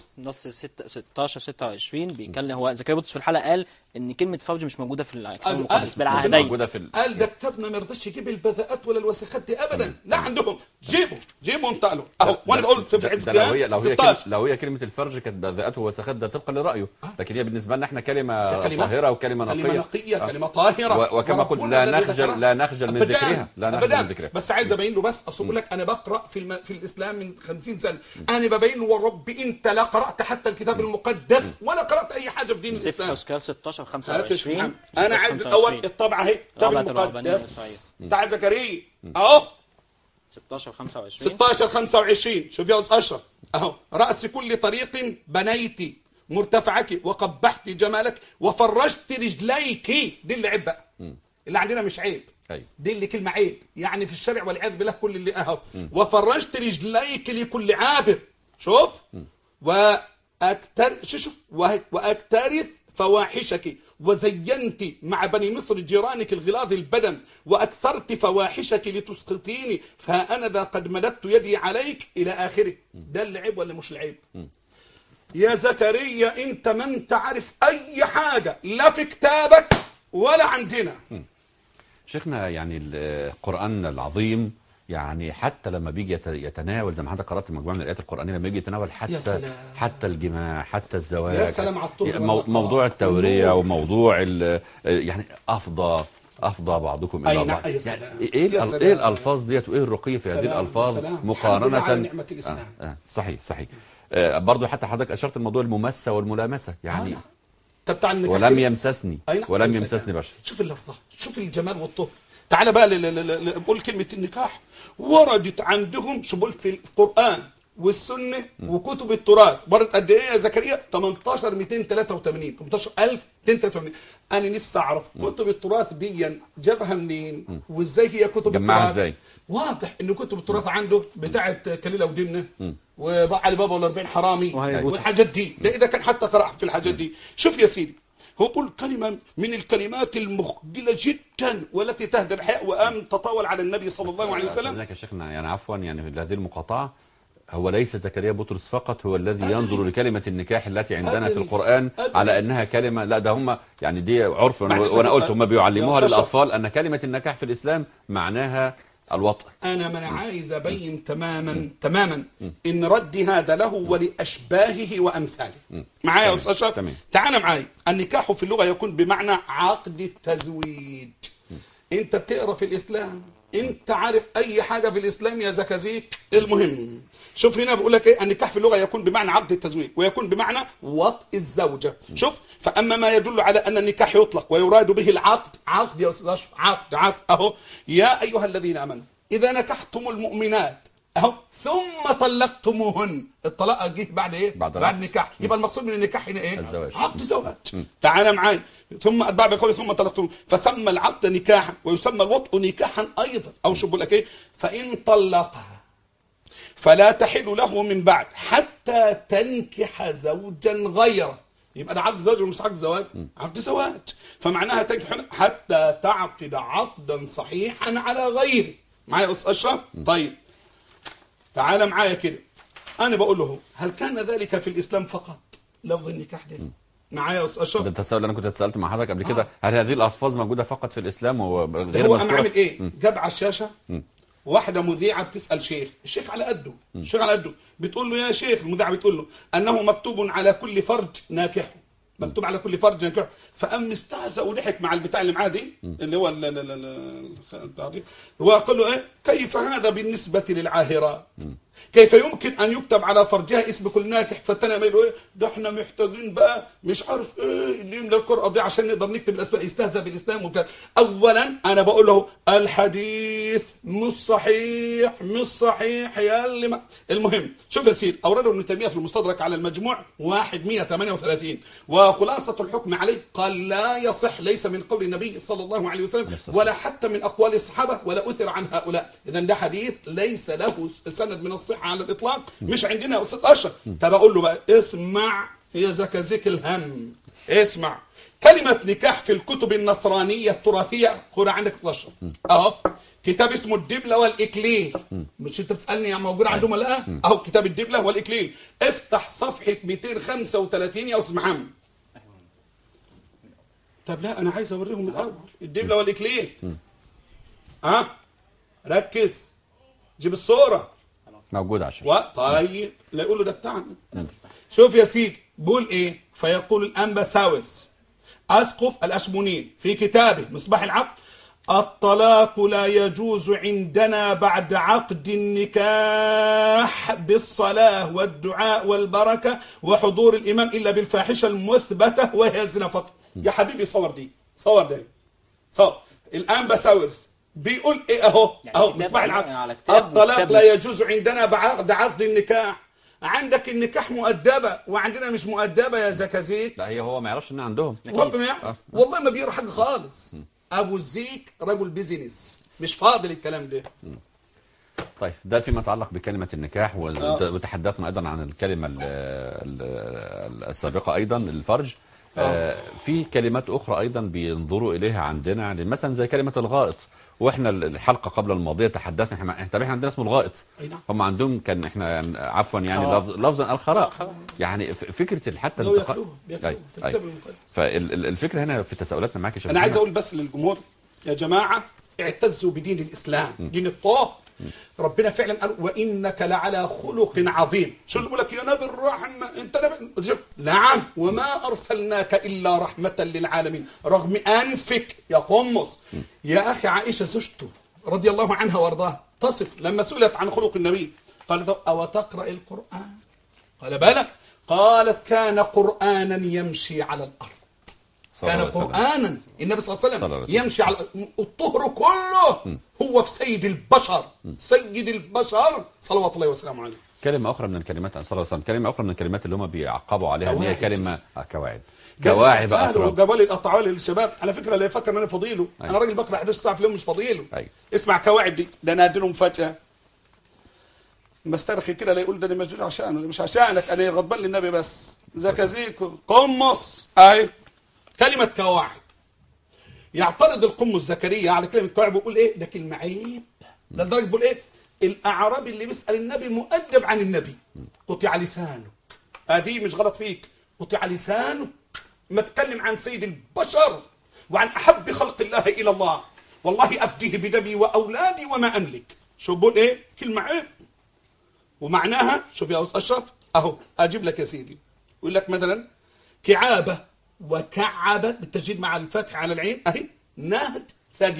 16-26 بيتكلم. هو زكريا بطرس في الحلقه قال ان كلمه فرج مش موجوده في الكتاب المقدس بالعهدين. قال ده كتابنا ما يرضاش يجيب البذاءات ولا الوسخات دي ابدا. لا عندهم جيبوا انتقلوا اهو. وانا بقول سفر حزقيال لو هي كلمه الفرج كانت بذاءات ووسخات ده طبقا لرايه، لكن هي بالنسبه لنا احنا كلمه طاهره وكلمه نقيه، كلمه طاهره. وكما قلت لا نخجل من ذكرها، بس عايز ابين له، بس اقول لك انا بقرا في الاسلام من 50 سنه، انا ببين له والرب انت لا قرات حتى الكتاب المقدس ولا قرات اي حاجه في دين الاسلام. حزقيال 16-25. انا عايز الاول الطبعه اهي، الكتاب المقدس بتاع زكريا اهو 16-25. شوف يا استاذ اشرف اهو: راس كل طريق بنيتي مرتفعك وقبحت جمالك وفرجت رجليك. دي اللي عيب بقى، اللي عندنا مش عيب، دي اللي كلمه عيب يعني في الشرع والعياذ بالله. كل اللي اهو وفرجت رجليك لكل عابر. شوف، واكترث فواحشك وزينت مع بني مصر جيرانك الغلاظ البدن واكثرت فواحشك لتسقطيني فها انا ذا قد مددت يدي عليك الى اخره. ده اللي عيب ولا مش العيب؟ يا زكريا انت ما انت عارف اي حاجه لا في كتابك ولا عندنا. شيخنا، يعني القرآن العظيم يعني حتى لما بيجي يتناول زي ما حضرتك قرأت مجموعة من الآيات القرآنية، لما يجي يتناول حتى الجماع، حتى الزواج، يا سلام على الطهر، موضوع التورية وموضوع يعني أفضى بعضكم إلى بعض. يعني إيه الألفاظ ديت وإيه الرقي في هذه الألفاظ مقارنة على نعمة الإسلام. صحيح. برضو حتى حضرتك أشرت الموضوع المماسة والملامسة، يعني ولم يمسسني بشر. شوف اللفظة، شوف الجمال والطهر. تعال بقى بقول كلمة النكاح وردت عندهم شبول في القرآن والسنة وكتب التراث. وردت قد ايه يا زكريا؟ 18283. انا نفسي اعرف كتب التراث دي جابها منين وازاي هي كتب التراث؟ ازاي؟ واضح ان كتب التراث عنده بتاعه كليله ودمنه وعلي بابا وال40 حرامي والحاجات دي. ده اذا كان حتى قرأ في الحاجات دي. شوف يا سيدي، هو بقول كلمة من الكلمات المخجلة جدا والتي تهدر الحياء وقام تطاول على النبي صلى الله عليه وسلم. أستاذنك يا شيخنا، يعني عفوا، يعني في هذه المقاطعة، هو ليس زكريا بطرس فقط هو الذي ينظر لكلمة النكاح التي عندنا في القرآن على أنها كلمة، لا ده هم يعني دي عرف، وأنا قلت هم بيعلموها للأطفال أن كلمة النكاح في الإسلام معناها الوطء. أنا عايز أبين تماما إن ردي هذا له ولأشباهه وأمثاله. معايا يا أستاذ أشرف؟ تعال معايا. النكاح في اللغة يكون بمعنى عقد التزويج. انت بتقرا في الاسلام، انت عارف اي حاجه في الاسلام يا زكازيك. المهم شوف هنا بيقول لك ايه، النكاح في اللغه يكون بمعنى عقد التزويج ويكون بمعنى وطء الزوجه. شوف، فاما ما يدل على ان النكاح يطلق ويراد به العقد، عقد يا استاذ اشرف، عقد اهو، يا ايها الذين امنوا اذا نكحتم المؤمنات اهو ثم طلقتموهن، الطلاق جه بعد ايه؟ بعد نكاح. يبقى المقصود من النكاح هنا ايه؟ الزواج. عقد زواج. تعالى معايا، ثم اتبع بقوله ثم طلقتم، فسمى العقد نكاحا ويسمى الوطء نكاحا ايضا. او شو بقول لك ايه؟ فان طلقها فلا تحل له من بعد حتى تنكح زوجا غيره. يبقى ده عقد زواج ومش عقد زواج؟ عقد زواج. فمعناها تنكح حتى تعقد عقدا صحيحا على غيره. معايا يا استاذ اشرف؟ طيب تعالى معايا كده، انا بقول له هل كان ذلك في الاسلام فقط لفظ النكاح ده؟ معايا يا استاذ اشرف؟ ده التساؤل اللي انا كنت اتسالت مع حضرتك قبل كده، هل هذه الالفاظ موجوده فقط في الاسلام وغير هو مذكوره؟ قام عامل ايه؟ جاب على الشاشه واحده مذيعه بتسال شيخ، الشيخ على قده، الشيخ على قده، بتقول له يا شيخ، المذيعه بتقول له انه مكتوب على كل فرج ناكحه، مكتوب على كل فرج ناكحه. فقام استهزأ وضحك مع البتاع اللي معاه دي، اللي هو هو قال له ايه؟ كيف هذا بالنسبه للعاهرات؟ كيف يمكن ان يكتب على فرجها اسم كل ناكح؟ فالتاني قال له ايه؟ ده احنا محتاجين بقى مش عارف ايه اللي يملى القرآن دي عشان نقدر نكتب الاسماء. يستهزأ بالاسلام وكذا. اولا انا بقول له الحديث مش صحيح، مش صحيح يا اللي ما. المهم شوف يا سيدي، اورده ابن تيميه في المستدرك على المجموع 138 وخلاصه الحكم عليه قال لا يصح، ليس من قول النبي صلى الله عليه وسلم ولا حتى من اقوال الصحابه ولا اثر عن هؤلاء. اذا ده حديث ليس له سند من الصحه على الاطلاق، مش عندنا يا استاذ اشرف. طب اقول له بقى اسمع يا زكازيك الهم، اسمع كلمه نكاح في الكتب النصرانيه التراثيه. خد عندك يا اشرف اهو كتاب اسمه الدبله والاكليل، مش انت بتسالني يا موجود عندهم ولا لا؟ اهو كتاب الدبله والاكليل، افتح صفحه 235 يا استاذ محمد. طب لا انا عايز اوريهم الاول الدبله والاكليل. ركز، جيب الصوره موجود عشان طيب لا يقول له ده بتاعنا. شوف يا سيدي بيقول ايه، فيقول الانبا ساويرس اسقف الاشمونين في كتابه مصباح العقل: الطلاق لا يجوز عندنا بعد عقد النكاح بالصلاة والدعاء والبركة وحضور الإمام إلا بالفاحشة المثبتة وهي الزنا فقط. يا حبيبي صور دي، صور دي، صور الآن بساورس بيقول إيه أهو يعني أهو مصباح العقل: الطلاق لا يجوز عندنا بعد عقد النكاح. عندك النكاح مؤدبة وعندنا مش مؤدبة يا زكازيك. لا هو ما يعرفش إن عندهم، والله ما بيقرا حاجة خالص. ابو الزيك رجل بيزنس مش فاضل الكلام ده. طيب ده فيما يتعلق بكلمه النكاح، وتحدثنا ايضا عن الكلمه السابقه ايضا الفرج. في كلمات اخرى ايضا بينظروا اليها عندنا، يعني مثلا زي كلمه الغائط، واحنا الحلقه قبل الماضيه تحدثنا احنا عندنا اسمه الغائط، هم عندهم كان احنا عفوا يعني لفظا الخراء، يعني فكره حتى الانتقاء في الكتاب المقدس. فالفكره هنا في تساؤلاتنا معاك يا شباب، انا عايز اقول بس للجمهور يا جماعه اعتزوا بدين الاسلام، دين الطاعه. ربنا فعلا قال وانك لعلى خلق عظيم. شو اللي بقول لك يا نبي الرحمه انت نبي؟ نعم، وما ارسلناك الا رحمه للعالمين، رغم انفك يا قمص. يا اخي عائشه زوجته رضي الله عنها وارضاها تصف لما سئلت عن خلق النبي قالت او تقرا القران؟ قال بلى. قالت كان قرانا يمشي على الارض، كان قرآنا النبي صلى الله عليه وسلم يمشي على الطهر كله هو في سيد البشر، سيد البشر صلوات الله وسلامه عليه. كلمة أخرى من الكلمات صلى الله عليه وسلم، كلمة أخرى من الكلمات اللي هم بيعقبوا عليها ان هي كلمة كواعب. كواعب أتراب جبال الأطعال للشباب. على فكرة اللي يفكر ان انا فضيله، أنا راجل بقرأ 11 ساعة في اليوم مش فضيله. اسمع كواعب دي، ده أنا هديله مفاجأة. بسترخي كده لا يقول ده انا مسجون عشانه، مش عشانك، انا غضبان للنبي بس. زكازيكو قمص اهي كلمة كواعب. يعترض القمص زكريا على كلمة كواعب ويقول ايه؟ ده كلمة عيب. ده لدرجة بيقول ايه؟ الأعرابي اللي بيسأل النبي مؤدب عن النبي. قطع لسانك. دي مش غلط فيك. قطع لسانك. ما تتكلم عن سيد البشر وعن أحب خلق الله إلى الله. والله أفديه بدمي وأولادي وما أملك. شو بقول ايه؟ كلمة عيب. ومعناها شوف يا أستاذ أشرف أهو أجيب لك يا سيدي. يقول لك مثلا كعابة وكعبة بالتشديد مع الفتح على العين اهي نهد ثديها.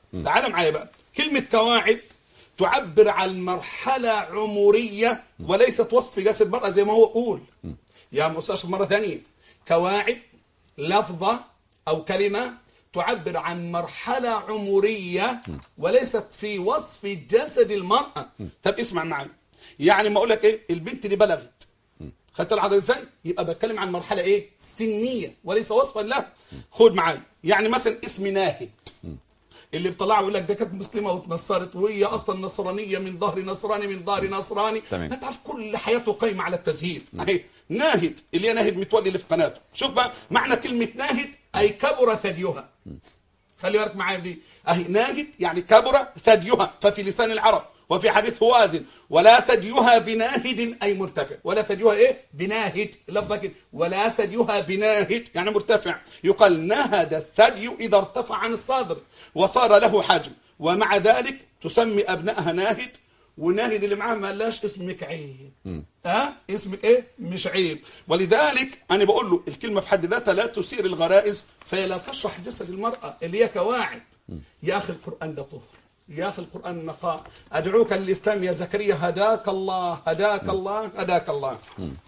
تعال معايا بقى. كلمة كواعب تعبر عن مرحلة عمرية وليست وصف جسد المرأة زي ما هو قول. يا مستشرف مرة ثانية، كواعب لفظة أو كلمة تعبر عن مرحلة عمرية وليست في وصف جسد المرأة. طب اسمع معايا، يعني ما أقول لك إيه، البنت اللي بلغت، خدت العدد ازاي؟ يبقى بتكلم عن مرحلة إيه؟ سنية وليس وصفا لها. خد معايا، يعني مثلا اسم ناهد اللي بيطلعوا يقول لك ده كانت مسلمه واتنصرت وهي اصلا نصرانيه من ظهر نصراني من ظهر نصراني، ما تعرف كل حياته قايمه على التزييف. اهي ناهد اللي هي ناهد متولي اللي في قناته. شوف بقى معنى كلمه ناهد، اي كبر ثديها. خلي بالك معايا دي، اهي ناهد يعني كبر ثديها، ففي لسان العرب وفي حديث وازن ولا ثديها بناهد اي مرتفع، ولا ثديها ايه؟ بناهد، لفظه كده، ولا ثديها بناهد يعني مرتفع. يقال نهد الثدي اذا ارتفع عن الصدر وصار له حجم، ومع ذلك تسمي ابنائها ناهد، وناهد اللي معاها ما قالهاش اسمك عيب. اسمك ايه؟ مش عيب. ولذلك انا بقول له الكلمه في حد ذاتها لا تثير الغرائز، فهي لا تشرح جسد المراه اللي هي كواعب. يا اخي القران ده طهر، يا أخي القرآن نقاء. أدعوك للإسلام يا زكريا، هداك الله هداك الله هداك الله.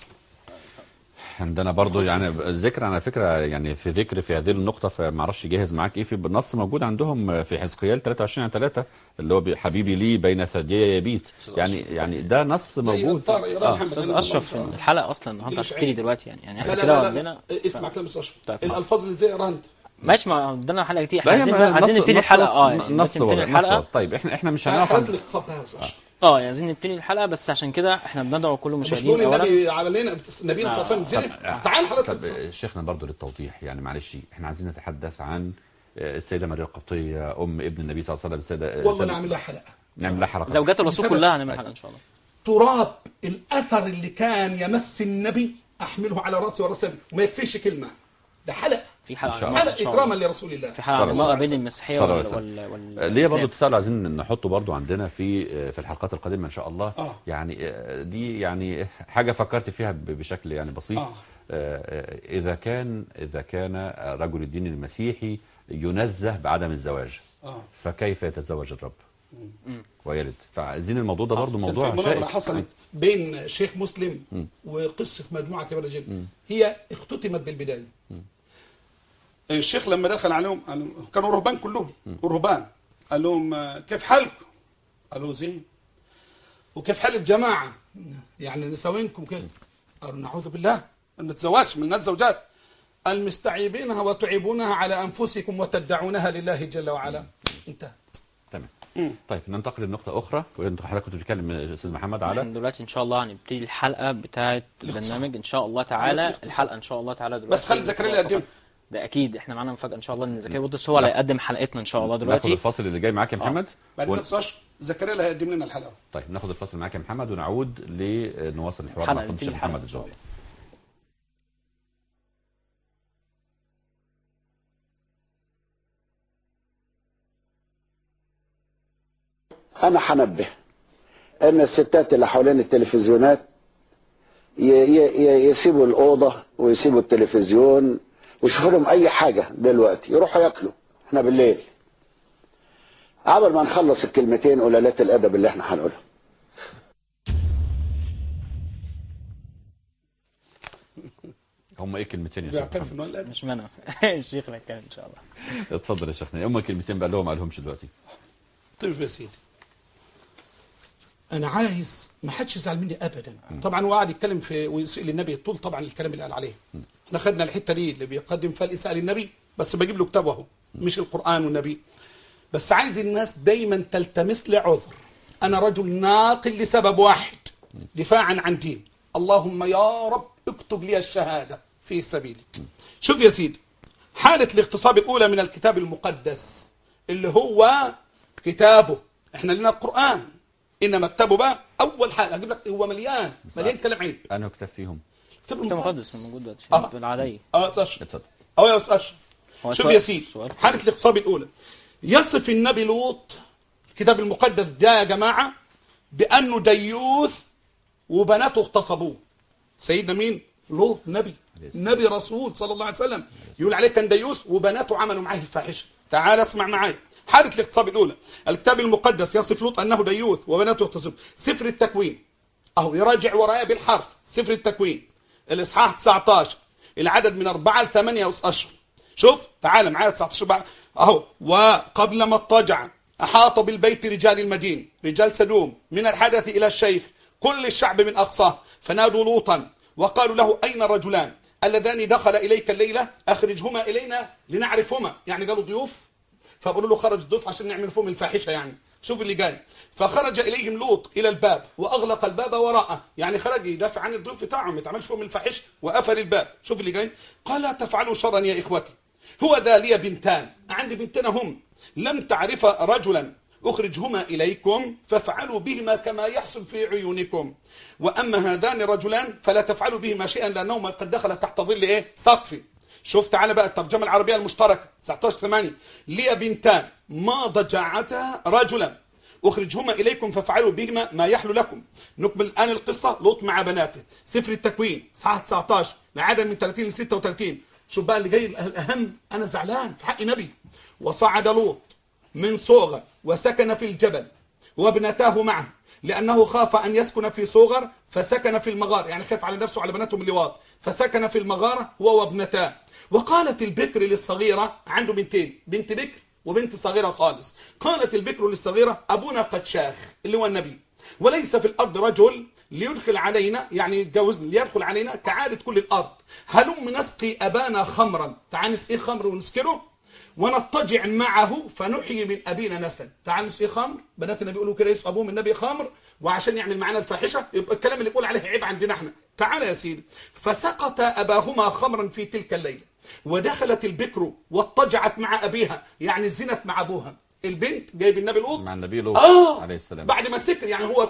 عندنا برضو يعني ذكر على فكرة، يعني في ذكر في هذه النقطة، فما اعرفش جاهز معاك ايه، في نص موجود عندهم في حزقيال 23:3 اللي هو حبيبي لي بين ثديي يبيت، يعني ده نص موجود. استاذ اشرف الحلقة اصلا انت هتبتدي دلوقتي، يعني احنا كده عندنا اسمع كلام استاذ اشرف، الالفاظ اللي زي انت ماشي، ما عندنا حلقه كتير، احنا عايزين نبتدي الحلقه. نص الحلقه. طيب احنا مش هنعرف الاختصاب بقى يا استاذ اشرف. عايزين نبتدي الحلقه، بس عشان كده احنا بندعو كل المشاهدين اولا. النبي علينا نبينا صلى الله عليه وسلم. تعال حلقه شيخنا برضو للتوضيح، يعني معلش احنا عايزين نتحدث عن السيده مريم القبطيه ام ابن النبي صلى الله عليه وسلم. السيده والله نعمل لها حلقه، زوجات الرسول كلها هنعمل حلقه ان شاء الله. تراب الاثر اللي كان يمس النبي احمله على راسي وراسي، وما يكفيش كلمه، ده حلقه، في حلقه اكراما لرسول الله، في حلقه ما بين المسيحيه ليه برضه اتصال عايزين نحطه برضه عندنا في الحلقات القادمه ان شاء الله. يعني دي يعني حاجه فكرت فيها بشكل يعني بسيط. اذا كان رجل الدين المسيحي ينزه بعدم الزواج، فكيف يتزوج الرب ويلد؟ فعايزين الموضوع ده برضه موضوع شائك. حصلت بين شيخ مسلم وقصه مجموعه كبيره جدا، هي اختتمت بالبدايه. الشيخ لما دخل عليهم كانوا رهبان كلهم، رهبان، قال لهم كيف حالكم؟ قالوا زين. وكيف حال الجماعه؟ يعني نساوينكم كده؟ قالوا نعوذ بالله ما نتزوجش من الزوجات، المستعيبينها وتعيبونها على انفسكم وتدعونها لله جل وعلا. انتهت. تمام. طيب ننتقل لنقطة أخرى، وأنت حضرتك كنت بتتكلم أستاذ محمد على دلوقتي إن شاء الله هنبتدي الحلقة بتاعة البرنامج إن شاء الله تعالى. الحلقة إن شاء الله تعالى دلوقتي، بس خلي زكريا يقدم. ده أكيد إحنا معانا مفاجأة إن شاء الله، إن زكريا بطرس هو اللي هيقدم حلقتنا إن شاء الله دلوقتي. ناخد الفاصل اللي جاي معاك يا محمد. بعد كده زكريا اللي هيقدم لنا الحلقة. طيب ناخد الفاصل معاك يا محمد ونعود لنواصل الحوار مع فضيلة الشيخ محمد الزهري. أنا هنبه أن الستات اللي حوالين التلفزيونات يسيبوا الأوضة ويسيبوا التلفزيون ويشوفوا لهم أي حاجة دلوقتي، يروحوا ياكلوا. إحنا بالليل قبل ما نخلص الكلمتين قلالات الأدب اللي إحنا هنقولها. هم ايه كلمتين يا شيخ؟ مش منع الشيخ هيتكلم ان شاء الله. اتفضل يا شيخنا، هم كلمتين بقى لهم ما قالهمش دلوقتي. طيب يا سيدي، انا عايز ما حدش يزعل مني ابدا. طبعا هو قاعد يتكلم في ويسال النبي طول طبعا الكلام اللي قال عليه. احنا خدنا الحته دي اللي بيقدم فيها الاساءه للنبي، بس بجيب له كتابه اهو مش القران والنبي. بس عايز الناس دايما تلتمس لي عذر. انا رجل ناقل لسبب واحد، دفاعا عن دين. اللهم يا رب اكتب لي الشهاده في سبيلك. شوف يا سيدي، حاله الاغتصاب الاولى من الكتاب المقدس اللي هو كتابه، احنا لنا القران، انما كتابه بقى اول حاجه اجيب لك هو مليان كلام عيب. انا كتاب فيهم كتاب المقدس الموجود دلوقتي بالعاديه. اتفضل. يا استاذ اشرف، شوف يا سيدي، حاله الاغتصاب الاولى يصف النبي لوط الكتاب المقدس ده يا جماعه بانه ديوث وبناته اغتصبوه. سيدنا مين؟ لوط، نبي رسول صلى الله عليه وسلم، يقول عليه كان ديوث وبناته عملوا معاه الفاحشه. تعال اسمع معايا حالة الاغتصاب الأولى. الكتاب المقدس يصف لوط أنه ديوث وبناته يغتصب. سفر التكوين أهو يراجع ورايا بالحرف. سفر التكوين الإصحاح 19 العدد من 4 ل 8 أشهر. شوف تعال معايا 19 بقى أهو. وقبل ما اضطجع أحاط بالبيت رجال المدين رجال سدوم من الحدث إلى الشيخ كل الشعب من أقصاه، فنادوا لوطا وقالوا له أين الرجلان اللذان دخل إليك الليلة؟ أخرجهما إلينا لنعرفهما. يعني قالوا ضيوف، فقالوا له خرج الضيوف عشان نعمل فيهم الفاحشة. يعني شوف اللي قال. فخرج إليهم لوط إلى الباب وأغلق الباب وراءه، يعني خرج يدافع عن الضيوف بتاعهم ما يتعملش فيهم الفاحشة وقفل الباب. شوف اللي قال. قال لا تفعلوا شرا يا إخوتي، هو ذا لي بنتان، عندي بنتين هم لم تعرف رجلا أخرجهما إليكم فافعلوا بهما كما يحسن في عيونكم، وأما هذان الرجلان فلا تفعلوا بهما شيئا لأنهما قد دخل تحت ظل سقفي. شوف تعالى بقى الترجمة العربية المشتركة 19/8 لي بنتان ما ضجعتا رجلا أخرجهما إليكم فافعلوا بهما ما يحلو لكم. نكمل الآن القصة. لوط مع بناته. سفر التكوين صحاح 19 لعدد من 30 ل 36. شوف بقى اللي جاي الأهم. أنا زعلان في حق نبي. وصعد لوط من صوغر وسكن في الجبل وابنتاه معه لأنه خاف أن يسكن في صوغر فسكن في المغار، يعني خاف على نفسه وعلى بناته من اللواط فسكن في المغارة هو وابنتاه. وقالت البكر للصغيرة، عنده بنتين، بنت بكر وبنت صغيرة خالص. قالت البكر للصغيرة أبونا قد شاخ اللي هو النبي، وليس في الأرض رجل ليدخل علينا، يعني يتجوزنا ليدخل علينا كعادة كل الأرض. هلم نسقي أبانا خمرا، تعال نسقي خمر ونسكره ونضطجع معه فنحيي من أبينا نسلا. تعال نسقي خمر، بنات النبي يقولوا كده يسقوا أبوهم النبي خمر وعشان يعمل معنا الفاحشة، يبقى الكلام اللي بيقول عليه عيب عندنا احنا. تعال يا سيدي. فسقط أباهما خمرا في تلك الليلة ودخلت البكر واضطجعت مع أبيها، يعني زنت مع أبوها. البنت جايب النبي لوط مع النبي لوط عليه السلام بعد ما سكر، يعني هو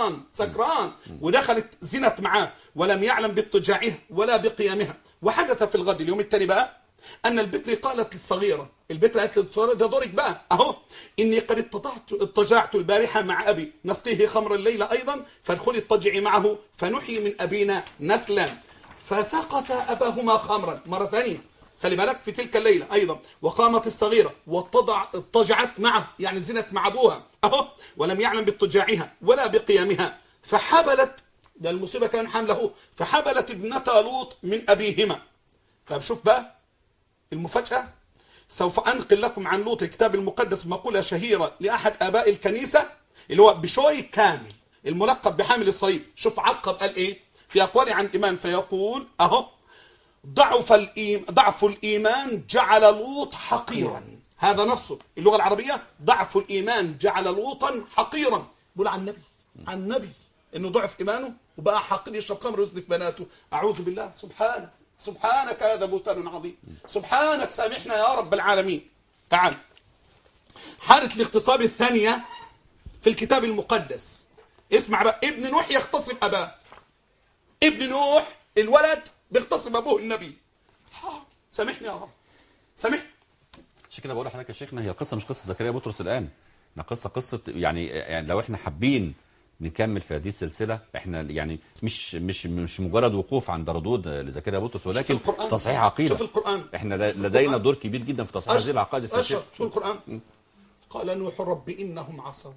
سكران ودخلت زنت معاه ولم يعلم باضطجاعها ولا بقيامها. وحدث في الغد اليوم الثاني بقى أن البكر قالت للصغيرة، البكر قالت للصغيرة ده دورك بقى أهو، إني قد اضطجعت البارحة مع أبي نسقيه خمر الليلة أيضا فادخلي اضطجعي معه فنحيي من أبينا نسلا. فسقط أباهما خمرا مرة ثانية، خلي بالك في تلك الليلة أيضا. وقامت الصغيرة واضطجعت معه، يعني زنت مع أبوها أهو، ولم يعلم باضطجاعها ولا بقيامها. فحبلت، ده المصيبة كان حمله، فحبلت ابنتا لوط من أبيهما. طب شوف بقى المفاجأة. سوف أنقل لكم عن لوط الكتاب المقدس مقولة شهيرة لأحد آباء الكنيسة اللي هو بشوي كامل الملقب بحامل الصليب. شوف عقب قال إيه في أقوال عن الإيمان، فيقول أهو ضعف الإيمان جعل لوط حقيرا. هذا نص اللغة العربية، ضعف الإيمان جعل لوطا حقيرا. بقول عن النبي إنه ضعف إيمانه وبقى حقير يشرب خمر ويزني في بناته. أعوذ بالله. سبحانك هذا بهتان عظيم، سبحانك سامحنا يا رب العالمين. تعال حالة الاغتصاب الثانية في الكتاب المقدس. اسمع بقى. ابن نوح يغتصب أباه. ابن نوح الولد بيغتصب أبوه النبي. سامحني يا رب، سامحني. عشان كده بقول لحضرتك يا شيخنا، هي القصة مش قصة زكريا بطرس الآن، قصة يعني لو احنا حابين نكمل في هذه السلسلة، احنا يعني مش مجرد وقوف عند ردود لزكريا بطرس، ولكن تصحيح عقيدة. شوف القرآن. احنا لدينا دور كبير جدا في تصحيح هذه العقائد. شوف القرآن. قال نوح رب إنهم عصوا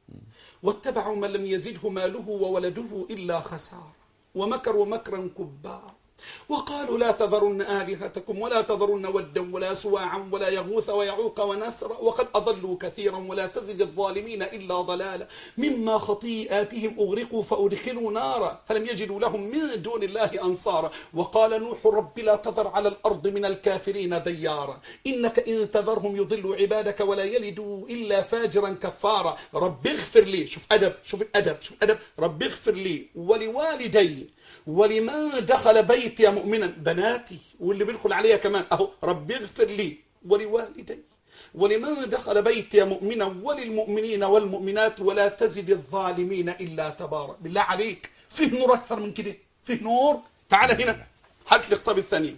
واتبعوا من لم يزده ماله وولده إلا خسارة ومكروا مكرا كبارا وقالوا لا تذرن آلهتكم ولا تذرن ودا ولا سواعا ولا يغوث ويعوق ونسرا وقد أضلوا كثيرا ولا تزد الظالمين إلا ضلالا مما خطيئاتهم أغرقوا فأدخلوا نارا فلم يجدوا لهم من دون الله أنصارا وقال نوح رب لا تذر على الأرض من الكافرين ديارا إنك إن تذرهم يضلوا عبادك ولا يلدوا إلا فاجرا كفارا رب اغفر لي. شوف الأدب. رب اغفر لي ولوالدي ولما دخل بيتي مؤمنا، بناتي واللي بيدخل عليها كمان اهو، رب اغفر لي ولوالدي ولما دخل بيتي مؤمنا وللمؤمنين والمؤمنات ولا تزد الظالمين الا تبارا. بالله عليك فيه نور اكثر من كده؟ فيه نور؟ تعال هنا حالة الاغتصاب الثانية.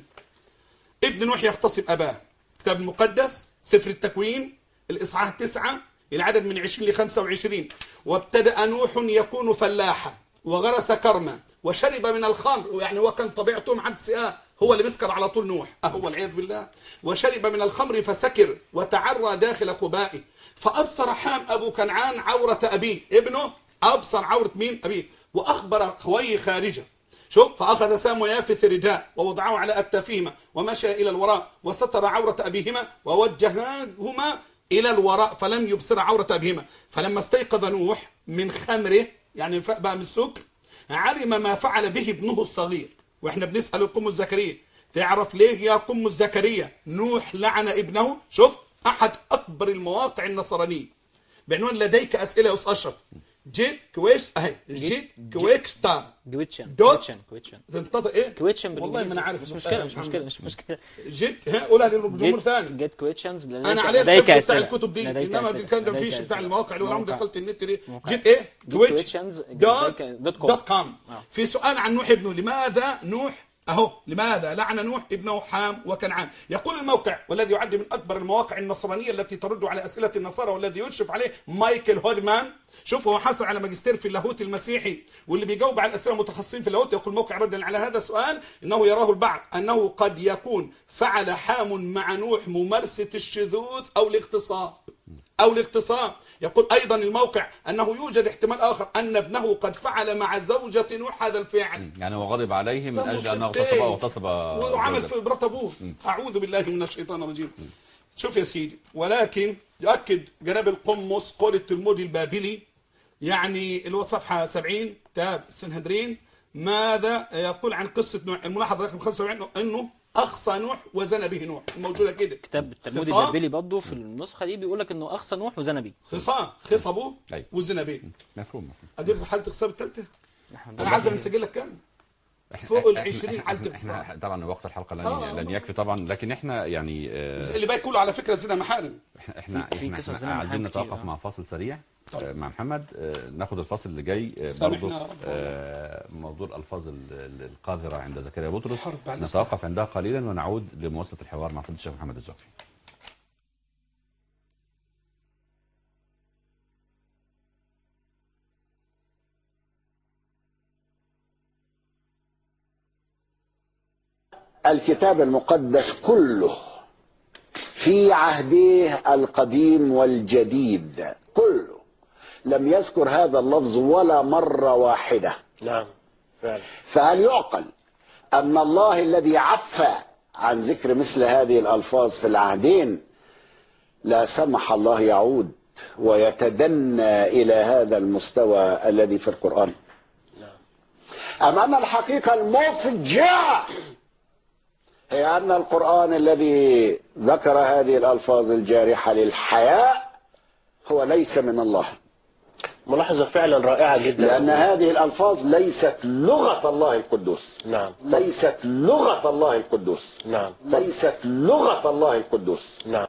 ابن نوح يغتصب اباه. الكتاب المقدس سفر التكوين الاصحاح 9 العدد من 20 ل 25. وابتدأ نوح يكون فلاحا وغرس كرما وشرب من الخمر، يعني هو كان طبيعته مع سقاه هو اللي بيسكر على طول نوح هو والعياذ بالله. وشرب من الخمر فسكر وتعرى داخل خبائه فأبصر حام أبو كنعان عورة أبيه، ابنه أبصر عورة مين؟ أبيه. وأخبر خويه خارجة. شوف، فأخذ سام ويافث رداء ووضعه على أكتافهما ومشى إلى الوراء وستر عورة أبيهما ووجههما إلى الوراء فلم يبصر عورة أبيهما. فلما استيقظ نوح من خمره، يعني بقى من السكر، علم ما فعل به ابنه الصغير. واحنا بنسأل القم زكريا، تعرف ليه يا قم زكريا نوح لعن ابنه؟ شوف، أحد أكبر المواقع النصرانية بعنوان لديك أسئلة يا أستاذ أشرف. جيت كويش اهي جيت كويكستار كويتشن تنطق ايه؟ كويتشن والله ما انا عارف. مش مشكله جيت قولها للجمهور ثاني. جيت كويتشنز انا عليه الحفظ بتاع الكتب دي، انما الكلام ده مفيش بتاع المواقع اللي عمري دخلت النت دي. جيت ايه؟ كويتشنز دوت كوم. في سؤال عن نوح ابنه، لماذا نوح اهو لماذا لعن نوح ابنه حام وكنعان؟ يقول الموقع، والذي يعد من اكبر المواقع النصرانيه التي ترد على اسئله النصارى والذي يشرف عليه مايكل هودمان. شوف، هو حصل على ماجستير في اللاهوت المسيحي، واللي بيجاوب على الاسئله المتخصصين في اللاهوت. يقول الموقع ردا على هذا السؤال انه يراه البعض انه قد يكون فعل حام مع نوح ممارسه الشذوذ او الاغتصاب يقول ايضا الموقع انه يوجد احتمال اخر ان ابنه قد فعل مع زوجة نوح هذا الفعل، يعني هو غضب عليه من اجل انه اغتصب وعمل في مرات ابوه. اعوذ بالله من الشيطان الرجيم. شوف يا سيدي، ولكن يؤكد جناب القمص قول التلمود البابلي، يعني اللي هو صفحه 70 كتاب السنهدرين، ماذا يقول عن قصه نوح؟ الملاحظه رقم 75 انه اخصى نوح وزنى به نوح، موجوده كده. كتاب التلمود البابلي برضه في النسخه دي بيقول لك انه اخصى نوح وزنى به. خصبه وزنى به. مفهوم. اجيب حاله اغتصاب الثالثه. انا عارف نسجل لك كام؟ فوق ال 20 حاله اغتصاب. احنا طبعا وقت الحلقه لن يكفي طبعا، لكن احنا يعني اللي باقي كله على فكره زنا محارم. احنا عايزين نتوقف مع فاصل سريع مع محمد. ناخد الفاصل اللي جاي برضه موضوع الالفاظ القاذره عند زكريا بطرس، نتوقف عندها قليلا ونعود لمواصله الحوار مع فضيله الشيخ محمد الزهري. الكتاب المقدس كله في عهديه القديم والجديد كله لم يذكر هذا اللفظ ولا مرة واحدة. نعم فعلا. فهل يعقل أن الله الذي عفى عن ذكر مثل هذه الألفاظ في العهدين لا سمح الله يعود ويتدنى إلى هذا المستوى الذي في القرآن؟ نعم. أم أن الحقيقة المفجعة هي أن القرآن الذي ذكر هذه الألفاظ الجارحة للحياء هو ليس من الله؟ ملاحظة فعلا رائعة جدا، لأن هذه الألفاظ ليست لغة الله القدوس. نعم. ليست لغة الله القدوس. نعم. ليست لغة الله القدوس. نعم.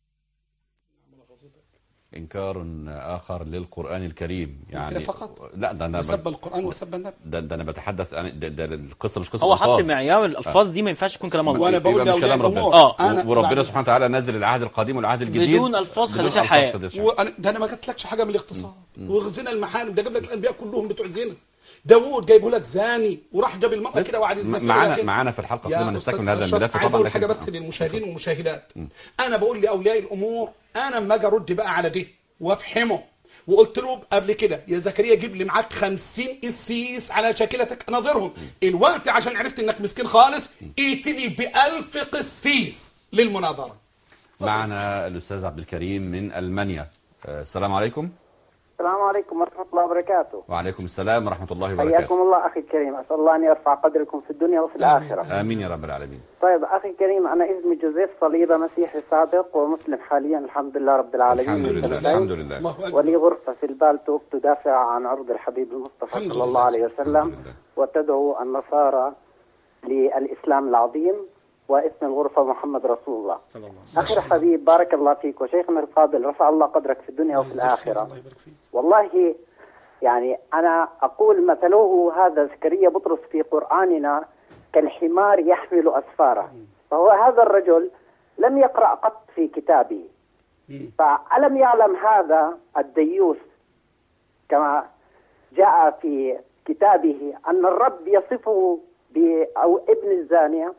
انكار اخر للقران الكريم، يعني فقط. لا ده انا سب القران وسب النبي. ده انا بتحدث عن ده القصه مش قصه هو حط معيار الالفاظ دي ما ينفعش يكون كلام الله، وانا بقول مش كلام ربنا. وربنا سبحانه وتعالى نزل العهد القديم والعهد الجديد بدون الفاظ خدشه الحياه. ده انا ما قلتلكش حاجه من الاغتصاب وغزنا المحارم، ده جاب لك الانبياء كلهم بتوع زنا. داوود جايبه لك زاني وراح جاب المرأة كده وقعد يزنا فيها. معانا في الحلقه قبل ما نستكمل هذا الملف. عايز اقول حاجه بس للمشاهدين والمشاهدات. انا بقول لاولياء الامور، انا اما اجي ارد بقى على دي وافهمه، وقلت له قبل كده يا زكريا جيب لي معاك 50 قسيس على شاكلتك اناظرهم. الوقت عشان عرفت انك مسكين خالص ائتني ب1000 قسيس للمناظره. معنا الاستاذ عبد الكريم من المانيا. السلام عليكم. السلام عليكم ورحمة الله وبركاته. وعليكم السلام ورحمة الله وبركاته. حياكم الله أخي الكريم، أسأل الله أن يرفع قدركم في الدنيا وفي الآخرة. آمين يا رب العالمين. طيب أخي الكريم، أنا اسمي جوزيف صليبة، مسيحي سابق ومسلم حاليا الحمد لله رب العالمين. الحمد لله الحمد لله. ولي غرفة في البالتوك تدافع عن عرض الحبيب المصطفى صلى الله عليه وسلم وتدعو النصارى للإسلام العظيم، واسم الغرفة محمد رسول الله. أخي الحبيب بارك الله فيك وشيخنا الفاضل، رفع الله قدرك في الدنيا وفي الآخرة. والله يعني أنا أقول مثله هذا زكريا بطرس في قرآننا كالحمار يحمل أسفاره، فهو هذا الرجل لم يقرأ قط في كتابه، فألم يعلم هذا الديوث كما جاء في كتابه أن الرب يصفه أو ابن الزانية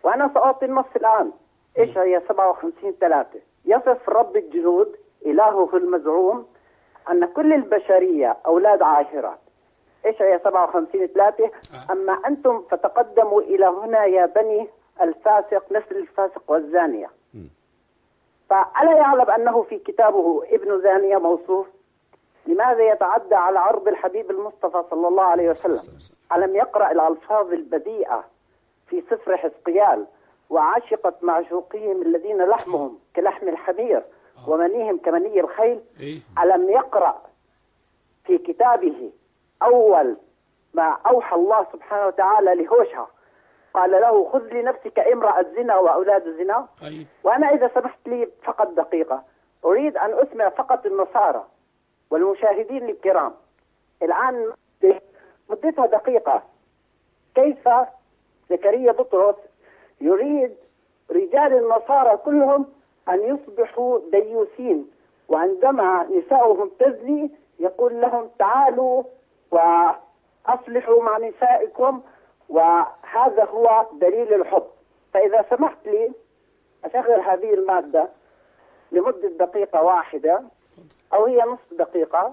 وأنا سأعطي النص الآن. إشعياء 57:3 يصف رب الجنود إلهه المزعوم أن كل البشرية أولاد عاهرات. إشعياء 57:3 أما أنتم فتقدموا إلى هنا يا بني الفاسق نسل الفاسق والزانية. فألا يعلم أنه في كتابه ابن زانية موصوف؟ لماذا يتعدى على عرض الحبيب المصطفى صلى الله عليه وسلم؟ ألم يقرأ الألفاظ البذيئة في سفر حزقيال وعشقت معشوقهم الذين لحمهم كلحم الحمير ومنيهم كمني الخيل؟ ألم يقرأ في كتابه أول ما أوحى الله سبحانه وتعالى لهوشع قال له خذ لنفسك امرأة زنا وأولاد زنا؟ وأنا إذا سمحت لي فقط دقيقة أريد أن أسمع فقط النصارى والمشاهدين الكرام الآن مدتها دقيقة كيف زكريا بطرس يريد رجال النصارى كلهم أن يصبحوا ديوسين، وعندما نساؤهم تزني يقول لهم تعالوا وأصلحوا مع نسائكم، وهذا هو دليل الحب. فإذا سمحت لي أشغل هذه المادة لمدة دقيقة واحدة أو هي نصف دقيقة،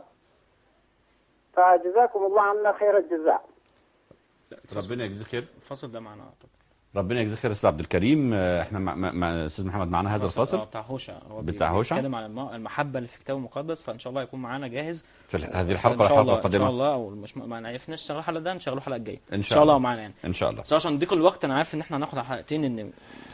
فجزاكم الله عنا خير الجزاء. ربنا يجزيك خير. الفصل ده معنا ربنا يجزيك خير استاذ عبد الكريم. احنا مع الاستاذ محمد معنا هذا الفاصل بتاع هوشع، بتاع هوشع بيتكلم عن المحبه اللي في الكتاب المقدس، فان شاء الله يكون معانا جاهز في هذه الحلقه القادمه. ان شاء الله، ومش ما عرفناش نشتغل الحلقه ده نشغله الحلقه الجايه ان شاء الله معانا يعني ان شاء الله. بس عشان نضيق الوقت انا عارف ان احنا هناخد حلقتين ان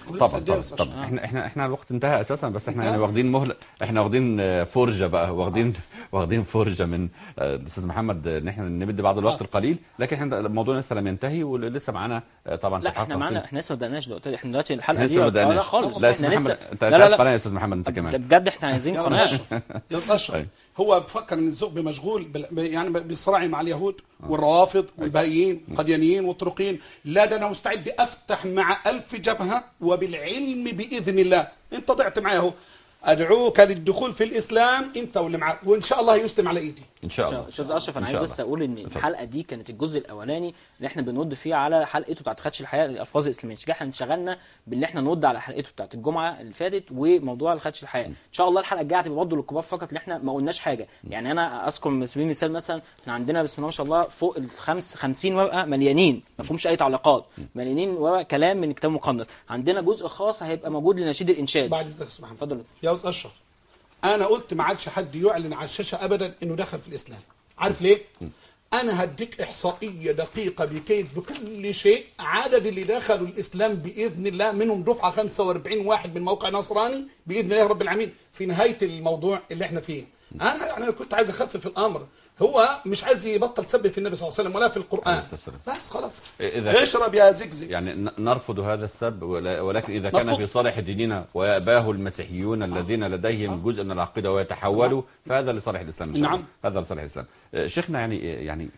طبعا احنا الوقت انتهى اساسا، بس احنا يعني واخدين مهله، احنا واخدين فرجه بقى، واخدين فرجه من الاستاذ محمد ان احنا نمد بعض الوقت القليل، لكن احنا الموضوع لسه لم ينتهي ولسه معانا طبعا. لا احنا معانا، احنا لسه ما بدأناش دلوقتي، احنا دلوقتي الحلقه دي لا خالص. لا استاذ محمد انت عايز قناه يا استاذ محمد انت كمان بجد احنا عايزين قناه يا استاذ اشرف. هو بفكر ان الزوج مشغول يعني بالصراع مع اليهود والروافض والبهائيين والقديانيين والطرقيين. لا ده انا مستعد افتح مع 1000 جبهه وبالعلم باذن الله. انت ضعت معي اهو، ادعوك للدخول في الاسلام انت واللي معاك، وان شاء الله يسلم على ايدي ان شاء الله. استاذ اشرف انا عايز بس اقول ان الحلقه دي كانت الجزء الاولاني اللي احنا بنرد فيه على حلقته بتاعت خدش الحياه الالفاظ الاسلاميه. احنا انشغلنا باللي احنا نرد على حلقته بتاعت الجمعه اللي فاتت وموضوع الخدش الحياه. ان شاء الله الحلقه الجايه هتبقى برضه للكبار فقط، اللي احنا ما قلناش حاجه. يعني انا اذكر على سبيل المثال مثلا احنا عندنا بسم الله ما شاء الله فوق ال 50 ورقه مليانين ما فيهمش اي تعليقات، مليانين ورقه كلام من الكتاب المقدس. عندنا جزء خاص هيبقى موجود لنشيد الانشاد. بعد اذنك اسمح اتفضل يا استاذ اشرف. انا قلت ما عادش حد يعلن على الشاشه ابدا انه دخل في الاسلام. عارف ليه؟ انا هديك احصائيه دقيقه بكل شيء. عدد اللي دخلوا الاسلام باذن الله منهم دفعه 45 واحد من موقع نصراني باذن الله رب العالمين في نهايه الموضوع اللي احنا فيه. انا كنت عايز اخفف الامر. هو مش عايز يبطل سب في النبي صلى الله عليه وسلم ولا في القران، بس خلاص اشرب يا زقزق. يعني نرفض هذا السب، ولكن اذا كان في صالح ديننا ويأباه المسيحيون الذين لديهم جزء من العقيده ويتحولوا فهذا لصالح الاسلام. نعم هذا لصالح الاسلام. شيخنا يعني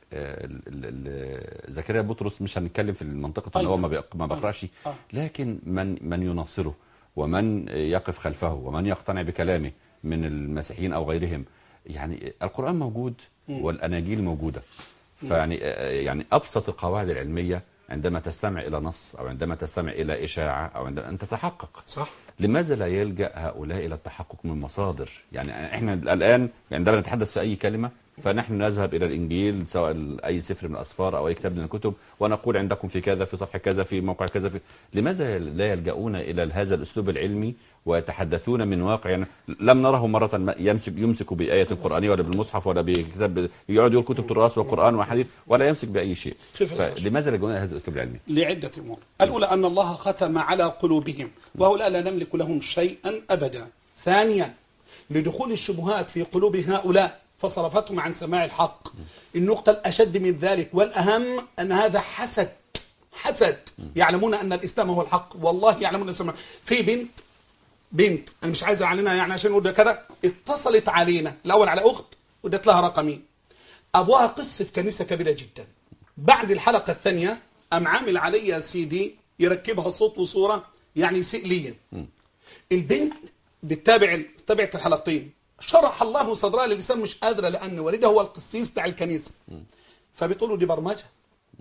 زكريا بطرس مش هنتكلم في المنطقه ان هو ما بقراش، لكن من يناصره ومن يقف خلفه ومن يقتنع بكلامه من المسيحيين او غيرهم. يعني القرآن موجود والأناجيل موجودة، يعني أبسط القواعد العلمية عندما تستمع إلى نص أو عندما تستمع إلى إشاعة أو عندما أن تتحقق. صح. لماذا لا يلجأ هؤلاء إلى التحقق من مصادر؟ يعني إحنا الآن عندما نتحدث في أي كلمة فنحن نذهب إلى الإنجيل سواء أي سفر من الأسفار أو أي كتاب من الكتب ونقول عندكم في كذا في صفحة كذا في موقع كذا لماذا لا يلجؤون إلى هذا الأسلوب العلمي ويتحدثون من واقع؟ يعني لم نره مرة يمسك بآية قرآنية ولا بالمصحف ولا بكتاب يقعد يقول كتب تراث وقرآن وحديث ولا يمسك بأي شيء. لماذا يلجؤون إلى هذا الأسلوب العلمي؟ لعدة أمور. الأولى أن الله ختم على قلوبهم وهؤلاء لا نملك لهم شيئا أبدا. ثانيا لدخول الشبهات في قلوب هؤلاء فصرفتهم عن سماع الحق. النقطة الأشد من ذلك والأهم أن هذا حسد. يعلمون أن الإسلام هو الحق، والله يعلمون الإسلام. في بنت أنا مش عايز أعلنها يعني عشان نقول كذا، اتصلت علينا الأول على أخت ودت لها رقمين، أبوها قس في كنيسة كبيرة جدا. بعد الحلقة الثانية أم عامل عليا CD يركبها صوت وصورة يعني يسيء لي. البنت تابعت الحلقتين، شرح الله صدرها للإسلام مش قادرة لأن والدها هو القسيس بتاع الكنيسة. فبتقولوا دي برمجة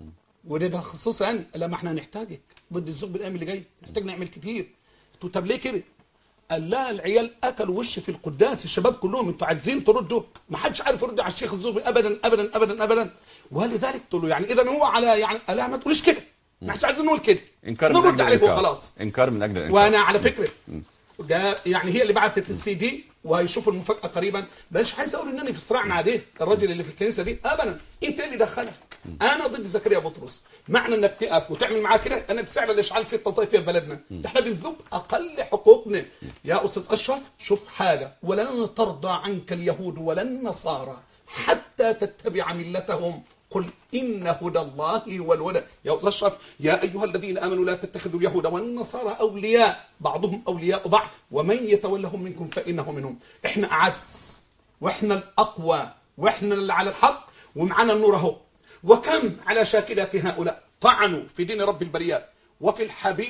وده خصوصا يعني لما احنا هنحتاجك ضد الزوج بالايام اللي جايه، نحتاج نعمل كتير. طب ليه كده؟ قال لا العيال اكلوا وش في القداس، الشباب كلهم انتوا عايزين تردوا، ما حدش عارف يرد على الشيخ الزغبي ابدا ابدا ابدا ابدا. ولذلك قلت له يعني اذا هو على يعني لا ما تقوليش كده، ما حدش عايزين نقول كده، نرد عليه وخلاص. انكار من اجل الانكار. وانا على فكره ده يعني هي اللي بعثت السي دي وهيشوفوا المفاجاه قريبا. مش عايز اقول انني في صراع مع ده الراجل اللي في الكنيسه دي ابدا، انت اللي دخلك. انا ضد زكريا بطرس، معنى انك تقف وتعمل معاه كده انا بسعر الاشعال في التطائف في بلدنا. احنا بنذوب اقل حقوقنا. يا استاذ اشرف شوف حاجه، ولن ترضى عنك اليهود ولا النصارى حتى تتبع ملتهم، قل إن هدى الله والهدى. يا أستاذ أشرف يا أيها الذين آمنوا لا تتخذوا اليهود والنصارى أولياء بعضهم أولياء بعض ومن يتولهم منكم فإنه منهم. إحنا أعز وإحنا الأقوى وإحنا اللي على الحق ومعنا النور أهو. وكم على شاكلة هؤلاء طعنوا في دين رب البريات وفي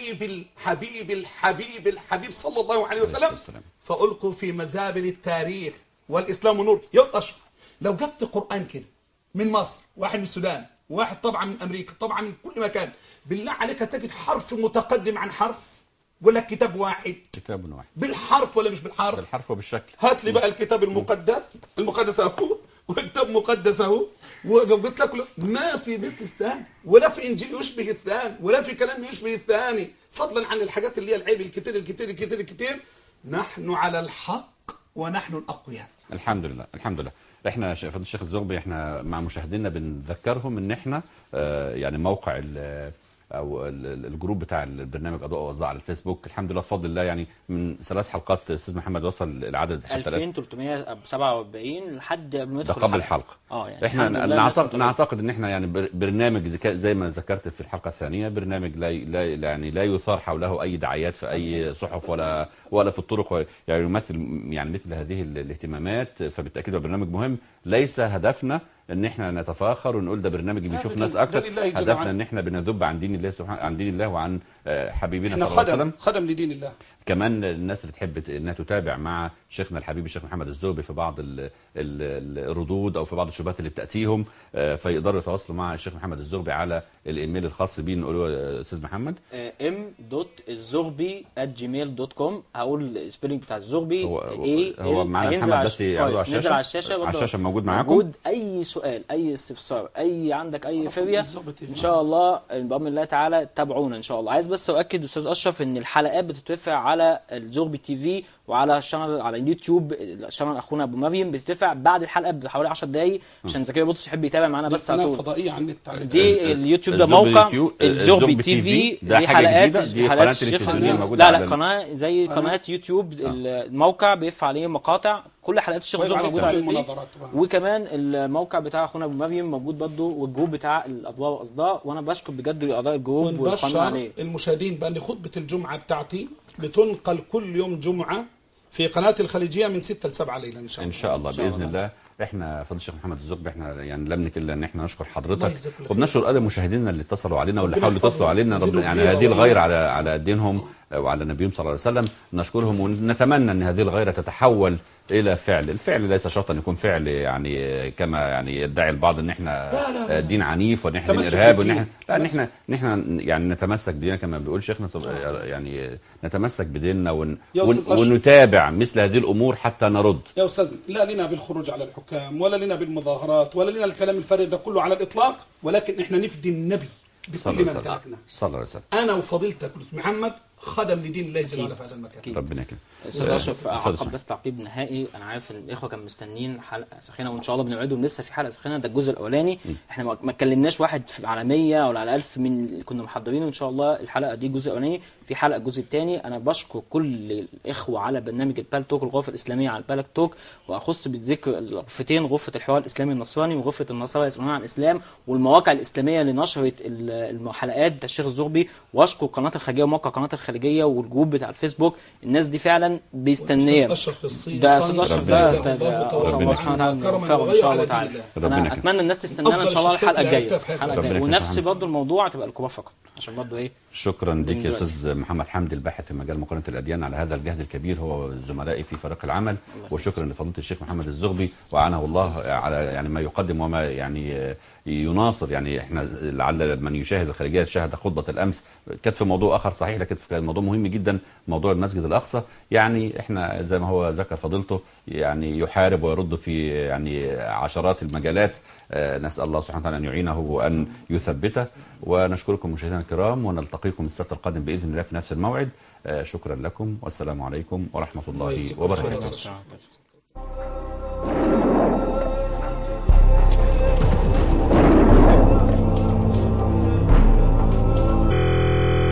الحبيب صلى الله عليه وسلم، فألقوا في مزابل التاريخ والإسلام نور. يا أستاذ أشرف لو جبت قرآن كده من مصر، واحد من السودان، واحد طبعا من امريكا، طبعا من كل مكان، بالله عليك تجد حرف متقدم عن حرف ولا كتاب واحد؟ كتاب واحد بالحرف ولا مش بالحرف؟ بالحرف وبالشكل. هات لي بقى الكتاب المقدس اهو، وكتاب مقدس اهو، وقلت لك ما في مثل الثاني، ولا في انجيل يشبه الثاني، ولا في كلام يشبه الثاني، فضلا عن الحاجات اللي هي العيب الكتير الكتير الكتير الكتير. نحن على الحق ونحن الاقوياء. الحمد لله الحمد لله. احنا فضيلة الشيخ الزغبي احنا مع مشاهدينا بنذكرهم ان احنا يعني موقع او الجروب بتاع البرنامج اضواء واصداء على الفيسبوك الحمد لله بفضل الله يعني من 3 حلقات استاذ محمد وصل العدد 2347 لحد قبل ما يدخل قبل الحلقه. يعني احنا نعتقد ان احنا يعني برنامج زي ما ذكرت في الحلقه الثانيه، برنامج لا يثار حوله اي دعايات في اي صحف ولا في الطرق، يعني يمثل يعني مثل هذه الاهتمامات، فبالتاكيد هو برنامج مهم. ليس هدفنا ان احنا نتفاخر ونقول ده برنامج بيشوف ناس اكتر، هدفنا ان احنا بنذب عن دين الله سبحانه، عن دين الله وعن حبيبنا صلى الله عليه وسلم، خدم لدين الله. كمان الناس اللي تحب انها تتابع مع شيخنا الحبيب الشيخ محمد الزغبي في بعض الردود او في بعض الشبهات اللي بتاتيهم، فيقدروا يتواصلوا مع الشيخ محمد الزغبي على الايميل الخاص بيه. نقول له استاذ محمد m.الزغبي@gmail.com. هقول السبيلنج بتاع الزغبي هو معانا محمد بس يعرضه على الشاشه على الشاشه موجود معاكم. موجود اي سؤال اي استفسار اي عندك اي فيريا ان شاء الله بامر الله تعالى تابعونا ان شاء الله. عايز بس اؤكد استاذ اشرف ان الحلقات بتترفع على الزغبي تي في وعلى الشانل على اليوتيوب، شانل اخونا ابو مريم بتترفع بعد الحلقه بحوالي 10 دقائق عشان زكريا بطرس يحب يتابع معانا بس على طول. فضائيه على النت دي اليوتيوب ده موقع الزغبي تي في، دي حلقات تلفزيونيه موجوده. لا قناه زي قناه يوتيوب. الموقع بيرفع عليه مقاطع كل حلقات الشيخ الزغبي موجوده عليه، وكمان الموقع بتاع اخونا ابو مريم موجود برضه، والجروب بتاع الاضواء واصداء. وانا بشكر بجد اعضاء الجروب والقناه عليه. المشاهدين بان خطبه الجمعه بتاعتي بتنقل كل يوم جمعه في قناه الخليجيه من 6 ل 7 ليلا ان شاء الله. ان شاء الله باذن الله. احنا فضل الشيخ محمد الزغبي احنا يعني لم نكن الا ان احنا نشكر حضرتك وبنشكر ادب مشاهدينا اللي اتصلوا علينا واللي حاولوا يتصلوا علينا. يعني هذه الغيره على دينهم وعلى نبيهم صلى الله عليه وسلم نشكرهم، ونتمنى ان هذه الغيره تتحول الى فعل. الفعل ليس شرطا يكون فعل يعني كما يعني يدعي البعض ان احنا دين عنيف وان احنا دين ارهاب وان احنا لا، ان احنا يعني نتمسك بديننا كما بيقول شيخنا، يعني نتمسك بديننا ونتابع مثل هذه الامور حتى نرد. يا استاذ لا لنا بالخروج على الحكام ولا لنا بالمظاهرات ولا لنا الكلام الفارغ ده كله على الاطلاق، ولكن احنا نفدي النبي بكل ما امتلكنا. صلى الله عليه وسلم. انا وفضيلتك الاستاذ محمد خدم لدين الله جل وعلا في هذا المكان. ربنا يكرمك. استاذ اشرف اعقب بس تعقيب نهائي. انا عارف ان الاخوه كانوا مستنيين حلقه سخينه وان شاء الله بنوعدهم لسه في حلقه سخينه. ده الجزء الاولاني. احنا ما اتكلمناش واحد على 100 ولا على 1000 من اللي كنا محضرينه. ان شاء الله الحلقه دي الجزء الاولاني، في حلقه الجزء الثاني. انا بشكر كل الاخوه على برنامج البال توك الغرفه الاسلاميه على البال توك، واخص بالذكر الغرفتين، غرفه الحوار الاسلامي النصراني وغرفه النصارى يسالون عن الاسلام، والمواقع الاسلاميه اللي نشرت الحلقات بتاع الشيخ الزغبي، واشكر قناه الخليجيه وموقع قناه الخليجيه والجروب بتاع الفيسبوك. الناس دي فعلا بيستنيه. ده استاذ اشرف ده الله سبحانه وتعالى ان شاء الله تعالى. انا اتمنى الناس تستنانا ان شاء الله الحلقه الجايه ونفس برضه الموضوع تبقى الكبار فقط عشان برضه ايه شكرا لك يا استاذ محمد حمدي الباحث في مجال مقارنه الاديان على هذا الجهد الكبير هو زملائي في فريق العمل، وشكرا لفضيله الشيخ محمد الزغبي وأعانه الله على يعني ما يقدم وما يعني يناصر. يعني احنا لعل من يشاهد الخارجيه شاهد خطبه الامس كانت في موضوع اخر صحيح، لكن كان موضوع مهم جدا، موضوع المسجد الاقصى. يعني احنا زي ما هو ذكر فضيلته يعني يحارب ويرد في يعني عشرات المجالات. نسال الله سبحانه وتعالى ان يعينه وان يثبته. ونشكركم مشاهدينا الكرام، ونلتقيكم السبت القادم باذن الله في نفس الموعد. شكرا لكم والسلام عليكم ورحمه الله وبركاته.